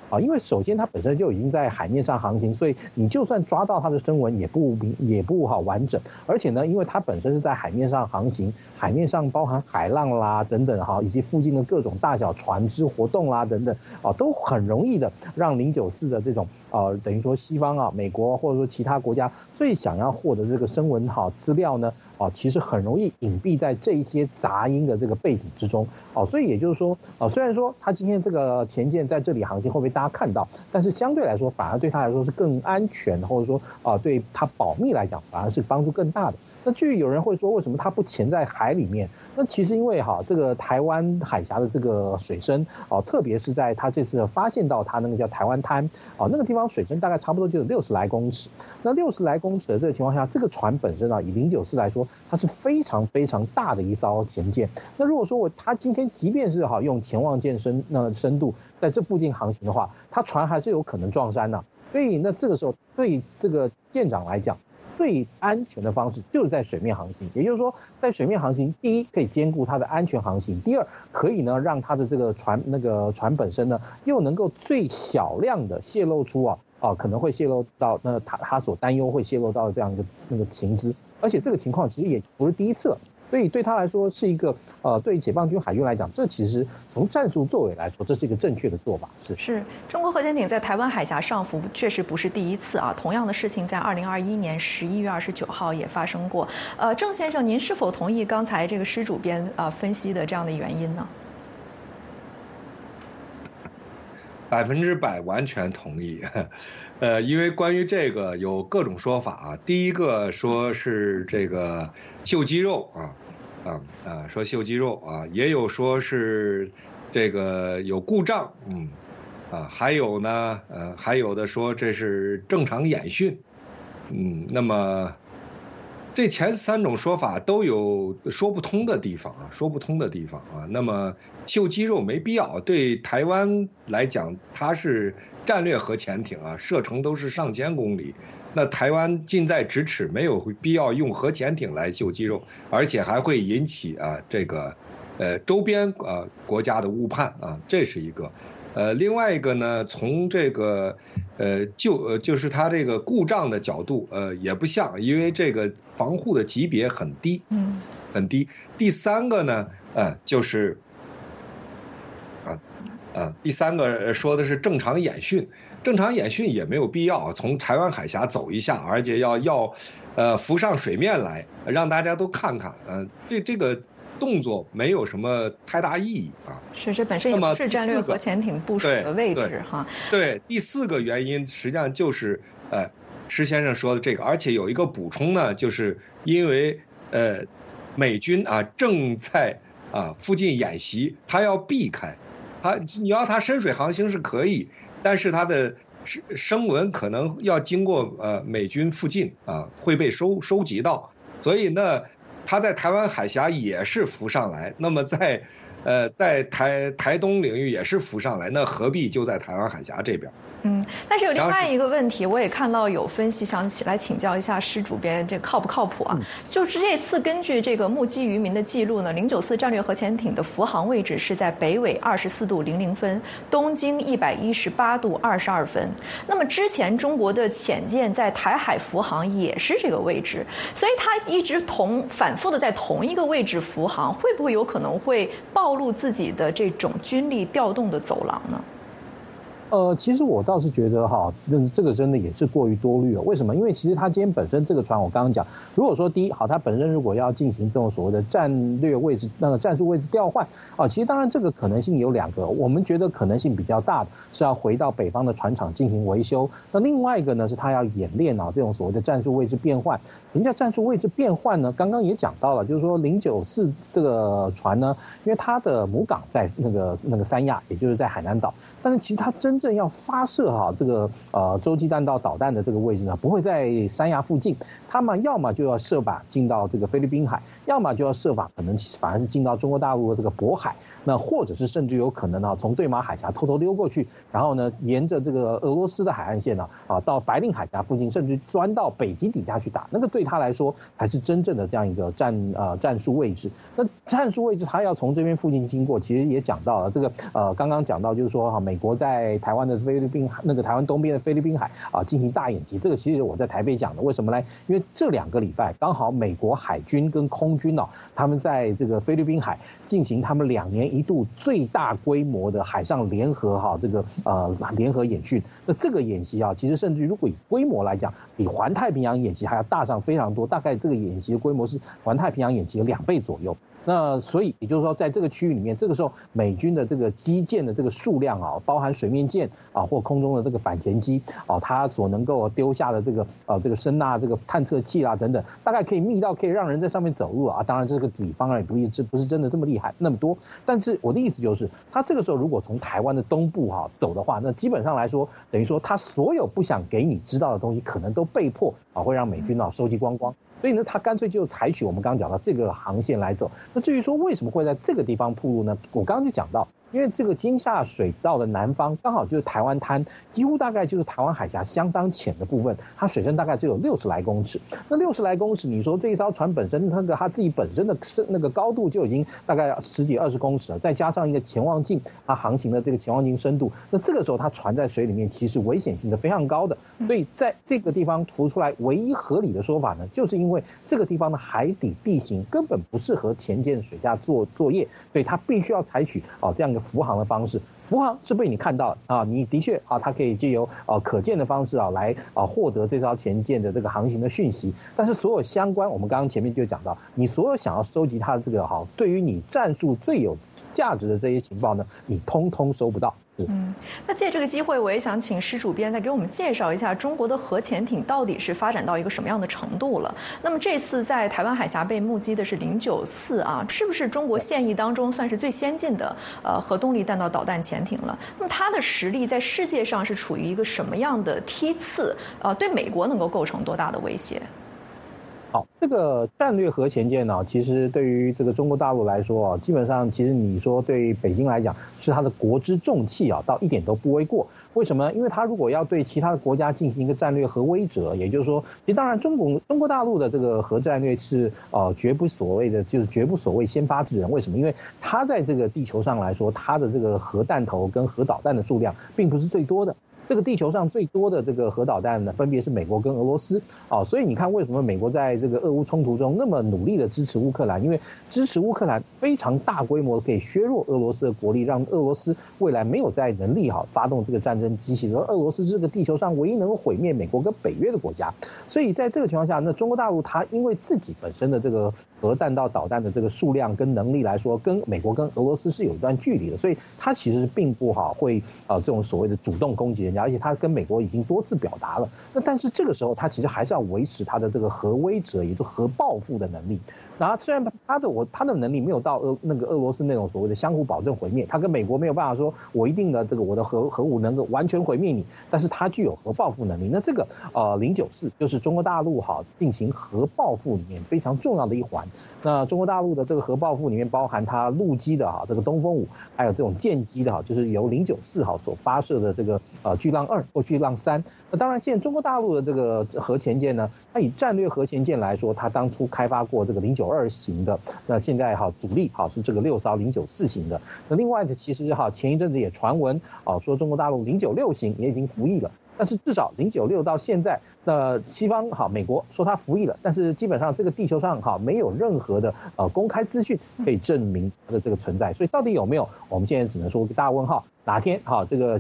啊，因为首先它本身就已经在海面上航行，所以你就算抓到它的声纹也不好完整。而且呢，因为它本身是在海面上航行，海面上包含海浪啦等等哈，以及附近的各种大小船只活动啦等等啊，都很容易的让094的这种等于说西方啊、美国或者说其他国家最想要获得这个声纹资料呢，其实很容易隐蔽在这一些杂音的这个背景之中。所以也就是说，虽然说它今天这个前舰在这里航行会被大家看到，但是相对来说，反而对它来说是更安全，或者说对它保密来讲，反而是帮助更大的。那至于有人会说，为什么它不潜在海里面？那其实因为这个台湾海峡的这个水深特别是在它这次发现到它那个叫台湾滩那个地方水深大概差不多就有60来公尺。那60来公尺的这个情况下，这个船本身以094来说，它是非常非常大的一艘前舰。那如果说它今天即便是用潜望舰深度在这附近航行的话，它船还是有可能撞山的。所以那这个时候对这个舰长来讲，最安全的方式就是在水面航行，也就是说，在水面航行，第一可以兼顾它的安全航行，第二可以呢让它的这个船本身呢又能够最小量的泄露出可能会泄露到他所担忧会泄露到这样一个那个情资，而且这个情况其实也不是第一次了。所以对他来说是一个对解放军海军来讲，这其实从战术作为来说，这是一个正确的做法。 是中国核潜艇在台湾海峡上浮，确实不是第一次啊。同样的事情在2021年11月29号也发生过。郑先生，您是否同意刚才这个施主编分析的这样的原因呢 ？100%完全同意。因为关于这个有各种说法啊。第一个说是这个秀肌肉说秀肌肉也有说是这个有故障，还有呢，还有的说这是正常演训，那么这前3种说法都有说不通的地方啊，那么秀肌肉没必要，对台湾来讲，它是战略核潜艇啊，射程都是上千公里，那台湾近在咫尺，没有必要用核潜艇来秀肌肉，而且还会引起这个周边国家的误判啊，这是一个。另外一个呢，从这个就是它这个故障的角度也不像，因为这个防护的级别很低，很低。第3个呢就是第3个说的是正常演训，正常演训也没有必要从台湾海峡走一下，而且要浮上水面来让大家都看看，这个动作没有什么太大意义啊。 是，这本身也不是战略核潜艇部署的位置哈。 对，第4个原因实际上就是施先生说的这个，而且有一个补充呢，就是因为美军正在附近演习，他要避开。你要它深水航行是可以，但是它的声纹可能要经过美军附近会被收集到，所以呢，它在台湾海峡也是浮上来，那么在台东领域也是浮上来，那何必就在台湾海峡这边？ 但是有另外一个问题，我也看到有分析，想来请教一下施主编，这靠不靠谱啊？就是这次根据这个目击渔民的记录呢，094战略核潜艇的浮航位置是在北纬24度00分，东经118度22分。那么之前中国的潜舰在台海浮航也是这个位置，所以它一直反复的在同一个位置浮航，会不会有可能会暴露自己的这种军力调动的走廊呢？ 其实我倒是觉得这个真的也是过于多虑了。为什么？因为其实它今天本身这个船，我刚刚讲，如果说第一，它本身如果要进行这种所谓的战略位置、战术位置调换其实当然这个可能性有2个，我们觉得可能性比较大的是要回到北方的船厂进行维修，那另外一个呢是它要演练这种所谓的战术位置变换。人家战术位置变换呢，刚刚也讲到了，就是说094这个船呢，因为它的母港在那个三亚，也就是在海南岛，但是其实它真正要发射这个洲际弹道导弹的这个位置呢，不会在三亚附近，他们要么就要设法进到这个菲律宾海，要么就要设法可能反而是进到中国大陆的这个渤海，那或者是甚至有可能从对马海峡偷偷溜过去，然后呢沿着这个俄罗斯的海岸线到白令海峡附近，甚至钻到北极底下去打，那个对他来说才是真正的这样一个战术位置。那战术位置他要从这边附近经过，其实也讲到了这个刚刚讲到就是说美国在台湾的菲律宾台湾东边的菲律宾海啊进行大演习。这个其实我在台北讲的，为什么呢？因为这2个礼拜刚好美国海军跟空军他们在这个菲律宾海进行他们2年1度最大规模的海上联合联合演训。那这个演习其实甚至如果以规模来讲，比环太平洋演习还要大上非常多，大概这个演习的规模是环太平洋演习的2倍左右。那所以也就是说，在这个区域里面，这个时候美军的这个基建的这个数量包含水面舰或空中的这个反潜机它所能够丢下的这个声呐、这个探测器等等，大概可以密到可以让人在上面走路当然这个比方也不是真的这么厉害那么多。但是我的意思就是，他这个时候如果从台湾的东部走的话，那基本上来说，等于说他所有不想给你知道的东西，可能都被迫会让美军收集光光。所以呢，他干脆就采取我们刚刚讲到这个航线来走。那至于说为什么会在这个地方铺路呢？我刚刚就讲到，因为这个金厦水道的南方刚好就是台湾滩，几乎大概就是台湾海峡相当浅的部分，它水深大概只有60来公尺。那60来公尺，你说这一艘船本身它自己本身的那个高度就已经大概10几20公尺了，再加上一个潜望镜，它航行的这个潜望镜深度，那这个时候它船在水里面其实危险性是非常高的。所以在这个地方浮出来唯一合理的说法呢，就是因为这个地方的海底地形根本不适合前舰水下作业，所以它必须要采取这样一个浮航的方式。浮航是被你看到你的确它可以藉由可见的方式来获得这艘前舰的这个航行的讯息，但是所有相关我们刚刚前面就讲到，你所有想要收集它的这个对于你战术最有价值的这些情报呢，你通通收不到。 那借这个机会，我也想请施主编再给我们介绍一下中国的核潜艇到底是发展到一个什么样的程度了。那么这次在台湾海峡被目击的是094是不是中国现役当中算是最先进的核动力弹道导弹潜艇了？那么它的实力在世界上是处于一个什么样的梯次？对美国能够构成多大的威胁？ 好，这个战略核潜舰其实对于这个中国大陆来说基本上其实你说对北京来讲是它的国之重器倒一点都不为过。为什么？因为它如果要对其他的国家进行一个战略核威慑，也就是说，其实当然中国大陆的这个核战略是绝不所谓先发制人。为什么？因为它在这个地球上来说，它的这个核弹头跟核导弹的数量并不是最多的。这个地球上最多的这个核导弹呢，分别是美国跟俄罗斯所以你看为什么美国在这个俄乌冲突中那么努力的支持乌克兰？因为支持乌克兰非常大规模可以削弱俄罗斯的国力，让俄罗斯未来没有在能力发动这个战争机器，而俄罗斯是这个地球上唯一能够毁灭美国跟北约的国家。所以在这个情况下，那中国大陆它因为自己本身的这个核弹道导弹的这个数量跟能力来说，跟美国跟俄罗斯是有一段距离的，所以它其实并不会这种所谓的主动攻击人家，而且它跟美国已经多次表达了。那但是这个时候，它其实还是要维持它的这个核威慑，也就是核报复的能力。然后虽然它的能力没有到俄罗斯那种所谓的相互保证毁灭，它跟美国没有办法说我一定的这个我的核武能够完全毁灭你，但是它具有核报复能力。那这个094就是中国大陆进行核报复里面非常重要的一环。那中国大陆的这个核报复里面包含它陆基的这个东风5，还有这种舰机的就是由094所发射的这个巨浪2或巨浪3。那当然现在中国大陆的这个核潜舰呢，它以战略核潜舰来说，它当初开发过这个092型的，那现在主力是这个6艘094型的。那另外的其实前一阵子也传闻说中国大陆096型也已经服役了。但是至少096到现在，西方美国说它服役了，但是基本上这个地球上没有任何的公开资讯可以证明它的这个存在，所以到底有没有，我们现在只能说个大问号。哪天这个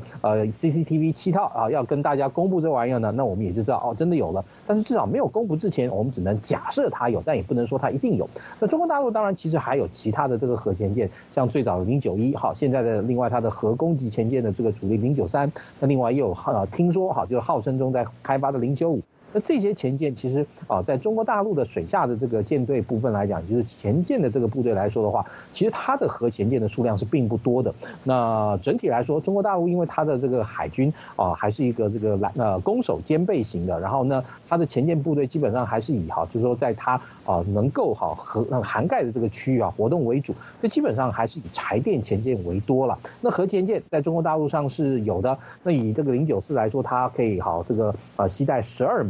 CCTV 7套要跟大家公布这玩意儿呢？那我们也就知道真的有了。但是至少没有公布之前，我们只能假设它有，但也不能说它一定有。那中国大陆当然其实还有其他的这个核潜舰，像最早的091现在的另外它的核攻击潜舰的这个主力093，那另外也有听说就是号称中在开发的095。那这些潜舰其实在中国大陆的水下的这个舰队部分来讲，就是前舰的这个部队来说的话，其实它的核潜舰的数量是并不多的。那整体来说，中国大陆因为它的这个海军还是一个这个攻守兼备型的，然后呢，它的前舰部队基本上还是以就是说在它能够涵盖的这个区域活动为主，所以基本上还是以柴电前舰为多了。那核潜舰在中国大陆上是有的，那以这个094来说，它可以这个携带12枚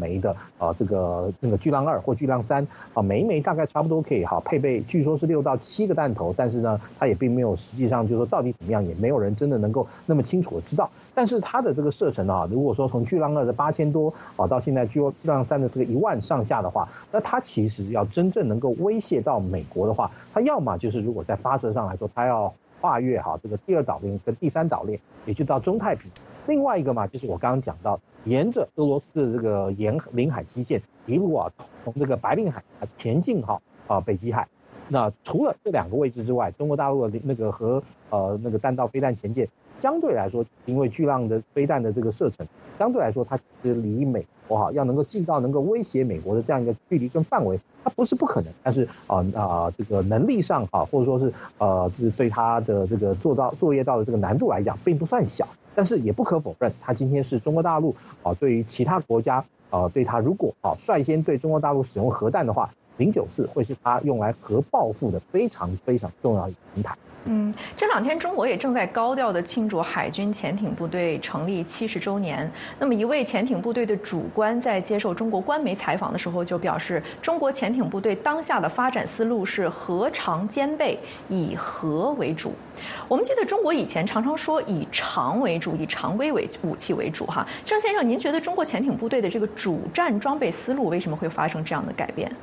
枚的这个那个巨浪2或巨浪3每一枚大概差不多可以配备，据说是6到7个弹头，但是呢，它也并没有实际上就是说到底怎么样，也没有人真的能够那么清楚的知道。但是它的这个射程如果说从巨浪2的8000多到现在巨浪3的这个1万上下的话，那它其实要真正能够威胁到美国的话，它要么就是如果在发射上来说，它要跨越这个第2岛链跟第3岛链，也就到中太平。另外一个嘛，就是我刚刚讲到，沿着俄罗斯的这个领海基线一路从这个白令海前进北极海。那除了这2个位置之外，中国大陆的那个和那个弹道飞弹前舰，相对来说，因为巨浪的飞弹的这个射程，相对来说它其实离美国要能够近到能够威胁美国的这样一个距离跟范围，它不是不可能，但是这个能力上或者说是就是对它的这个作业到的这个难度来讲，并不算小。但是也不可否认，它今天是中国大陆对于其他国家对它如果率先对中国大陆使用核弹的话，094会是它用来核报复的非常非常重要的一个平台。 这2天中国也正在高调的庆祝海军潜艇部队成立70周年。那么一位潜艇部队的主官在接受中国官媒采访的时候就表示，中国潜艇部队当下的发展思路是核常兼备，以核为主。我们记得中国以前常常说以常为主，以常规武器为主郑先生，您觉得中国潜艇部队的这个主战装备思路为什么会发生这样的改变？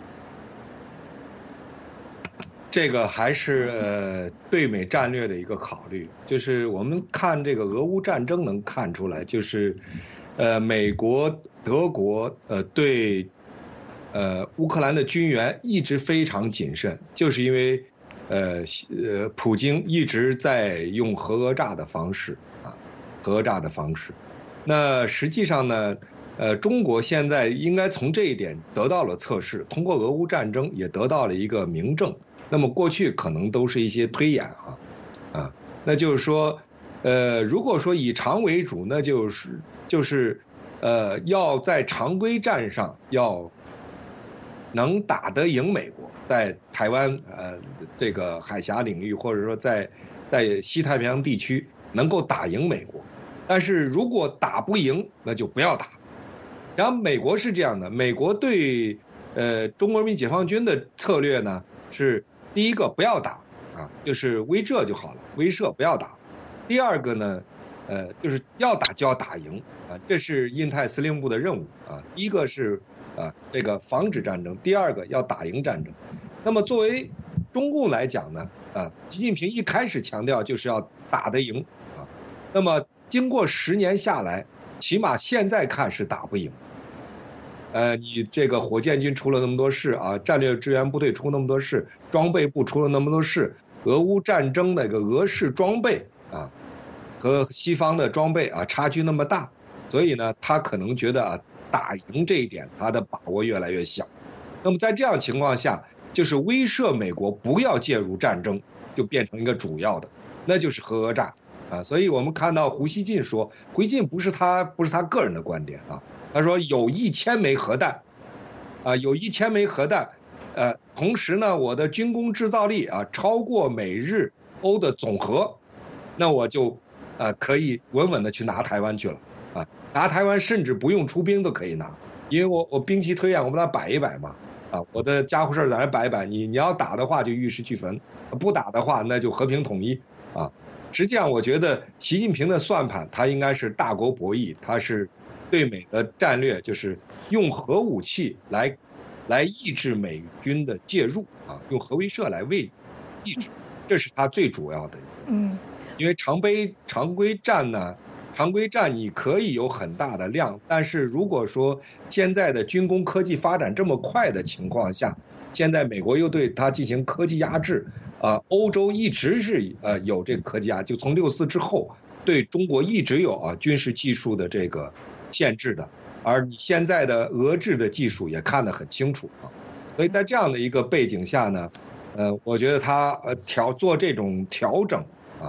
这个还是对美战略的一个考虑，就是我们看这个俄乌战争能看出来，就是美国、德国对乌克兰的军援一直非常谨慎，就是因为普京一直在用核讹诈的方式核讹诈的方式。那实际上呢，中国现在应该从这一点得到了测试，通过俄乌战争也得到了一个明证。那么过去可能都是一些推演那就是说，如果说以常为主，那就是要在常规战上要能打得赢美国，在台湾这个海峡领域，或者说在西太平洋地区能够打赢美国。但是如果打不赢，那就不要打。然后美国是这样的，美国对中国人民解放军的策略呢是。第一个不要打就是威慑就好了，威慑不要打。第二个呢，就是要打就要打赢这是印太司令部的任务第一个是这个防止战争，第二个要打赢战争。那么作为中共来讲呢习近平一开始强调就是要打得赢那么经过10年下来，起码现在看是打不赢。你这个火箭军出了那么多事战略支援部队出那么多事，装备部出了那么多事，俄乌战争那个俄式装备和西方的装备差距那么大，所以呢，他可能觉得打赢这一点他的把握越来越小。那么在这样情况下，就是威慑美国不要介入战争，就变成一个主要的，那就是核讹诈所以我们看到胡锡进说，胡锡进不是他个人的观点他说有1000枚核弹有1000枚核弹同时呢，我的军工制造力超过美日欧的总和，那我就可以稳稳的去拿台湾去了拿台湾甚至不用出兵都可以拿，因为我兵棋推演我把它摆一摆嘛我的家伙事在那摆一摆，你要打的话就玉石俱焚，不打的话那就和平统一实际上我觉得习近平的算盘他应该是大国博弈，他是对美的战略就是用核武器来抑制美军的介入用核威慑来抑制，这是他最主要的因为常规战呢，常规战你可以有很大的量，但是如果说现在的军工科技发展这么快的情况下，现在美国又对它进行科技压制欧洲一直是有这个科技压制，就从64之后对中国一直有军事技术的这个限制的，而你现在的俄制的技术也看得很清楚所以在这样的一个背景下呢我觉得他做这种调整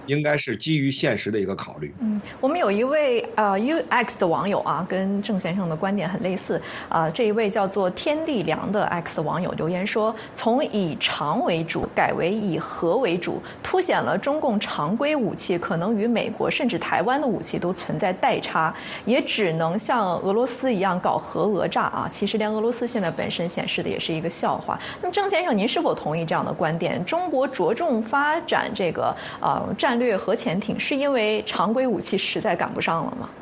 应该是基于现实的一个考虑。 我们有一位UX 的网友啊，跟郑先生的观点很类似这一位叫做天地良的 X 网友留言说，从以常为主改为以和为主，凸显了中共常规武器可能与美国甚至台湾的武器都存在代差，也只能像俄罗斯一样搞核讹诈啊。其实连俄罗斯现在本身显示的也是一个笑话。那么郑先生，您是否同意这样的观点？中国着重发展这个战略核潜艇，是因为常规武器实在赶不上了吗？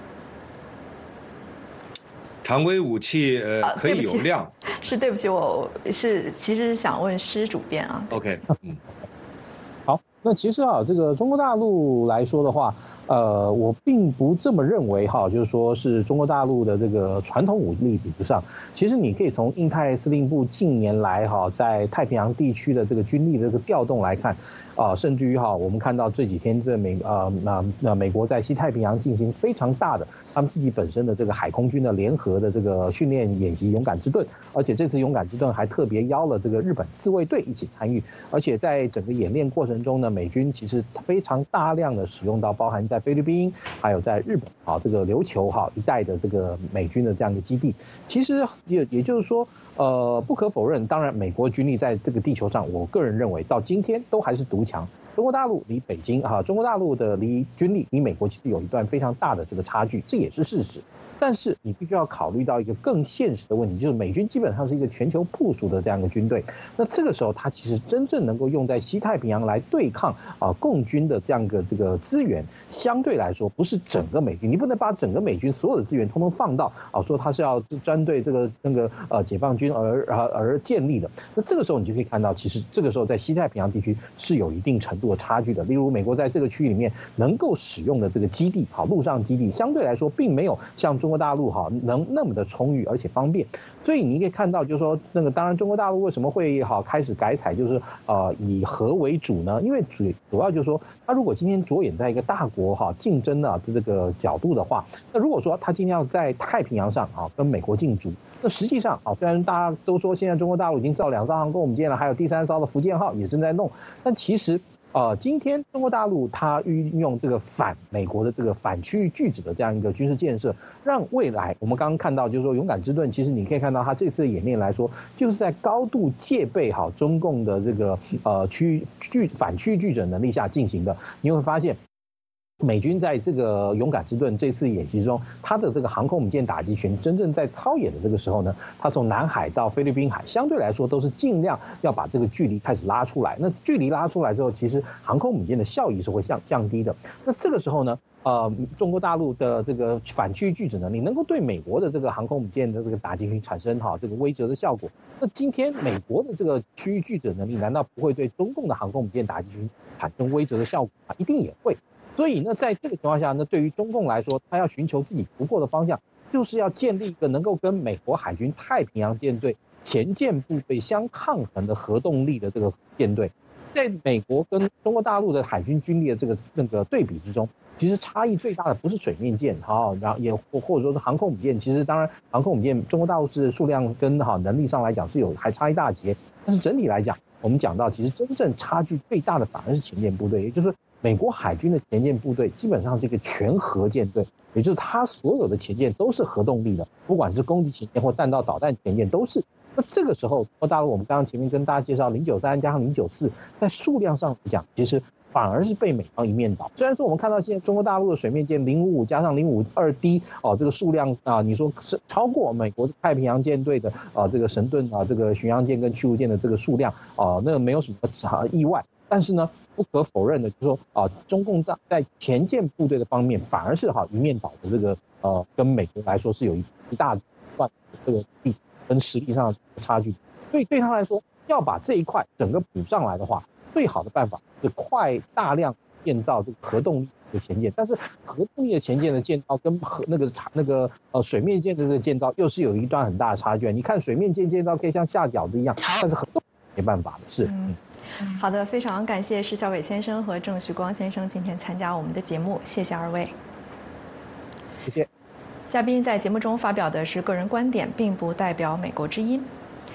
常规武器可以有量。 对不起，我其实想问施主编啊。 OK， 好，那其实这个中国大陆来说的话，我并不这么认为就是说是中国大陆的这个传统武力比不上。其实你可以从印太司令部近年来在太平洋地区的这个军力的这个调动来看。甚至于我们看到这几天美国在西太平洋进行非常大的他们自己本身的这个海空军的联合的这个训练演习勇敢之盾，而且这次勇敢之盾还特别邀了这个日本自卫队一起参与，而且在整个演练过程中呢，美军其实非常大量的使用到包含在菲律宾还有在日本这个琉球一带的这个美军的这样的基地。其实也就是说不可否认，当然美国军力在这个地球上，我个人认为到今天都还是独强。中国大陆离北京中国大陆的离军力离美国其实有一段非常大的这个差距，这也是事实。但是你必须要考虑到一个更现实的问题，就是美军基本上是一个全球部署的这样一个军队，那这个时候它其实真正能够用在西太平洋来对抗共军的这样一个这个资源，相对来说不是整个美军，你不能把整个美军所有的资源通通放到说它是要针对这个解放军而建立的。那这个时候你就可以看到，其实这个时候在西太平洋地区是有一定程度的差距的。例如美国在这个区域里面能够使用的这个基地陆上基地，相对来说并没有像中国大陆能那么的充裕而且方便。所以你可以看到，就是说当然中国大陆为什么会开始改采就是以核为主呢？因为主要就是说，他如果今天着眼在一个大国竞争的这个角度的话，那如果说他今天要在太平洋上跟美国竞逐，那实际上虽然大家都说现在中国大陆已经造2艘航空母舰了，还有第3艘的福建号也正在弄，但其实今天中国大陆它运用这个反美国的这个反区域拒止的这样一个军事建设，让未来我们刚刚看到就是说勇敢之盾，其实你可以看到它这次的演练来说，就是在高度戒备中共的这个反区域拒止能力下进行的。你会发现美军在这个勇敢之盾这次演习中，它的这个航空母舰打击群真正在操演的这个时候呢，它从南海到菲律宾海，相对来说都是尽量要把这个距离开始拉出来。那距离拉出来之后，其实航空母舰的效益是会降低的。那这个时候呢，中国大陆的这个反区域拒止能力能够对美国的这个航空母舰的这个打击群产生这个威慑的效果。那今天美国的这个区域拒止能力，难道不会对中共的航空母舰打击群产生威慑的效果吗？一定也会。所以呢，在这个情况下呢，对于中共来说，他要寻求自己突破的方向，就是要建立一个能够跟美国海军太平洋舰队前舰部队相抗衡的核动力的这个舰队。在美国跟中国大陆的海军军力的这个对比之中，其实差异最大的不是水面舰然后也或者说是航空母舰。其实当然航空母舰中国大陆是数量跟能力上来讲是还差一大截，但是整体来讲，我们讲到其实真正差距最大的反而是前舰部队，也就是美国海军的前舰部队基本上是一个全核舰队，也就是它所有的前舰都是核动力的，不管是攻击前舰或弹道导弹前舰都是。那这个时候，中国大陆我们刚刚前面跟大家介绍093加上094，在数量上来讲，其实反而是被美方一面倒。虽然说我们看到现在中国大陆的水面舰055加上052D 这个数量你说是超过美国太平洋舰队的这个神盾这个巡洋舰跟驱逐舰的这个数量那个没有什么意外。但是呢，不可否认的就是说中共在前舰部队的方面反而是一面倒的这个跟美国来说是有一大段这个跟实力上的差距。所以对他来说，要把这一块整个补上来的话，最好的办法是大量建造这个核动力的前舰。但是核动力的前舰的建造跟那个水面舰的这个建造又是有一段很大的差距。你看水面舰建造可以像下饺子一样，但是核动力没办法的是。 好的，非常感谢施小伟先生和郑旭光先生今天参加我们的节目，谢谢二位。 谢谢。 嘉宾在节目中发表的是个人观点，并不代表美国之音。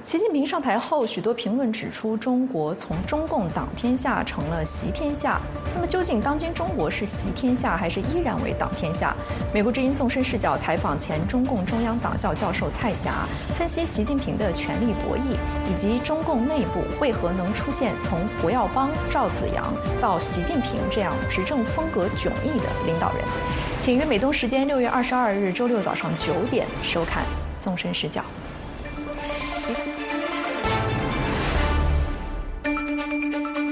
习近平上台后，许多评论指出，中国从中共党天下成了习天下。那么，究竟当今中国是习天下，还是依然为党天下？美国之音纵深视角采访前中共中央党校教授蔡霞，分析习近平的权力博弈，以及中共内部为何能出现从胡耀邦、赵紫阳到习近平这样执政风格迥异的领导人。请于美东时间6月22日周六早上9点收看《纵深视角》。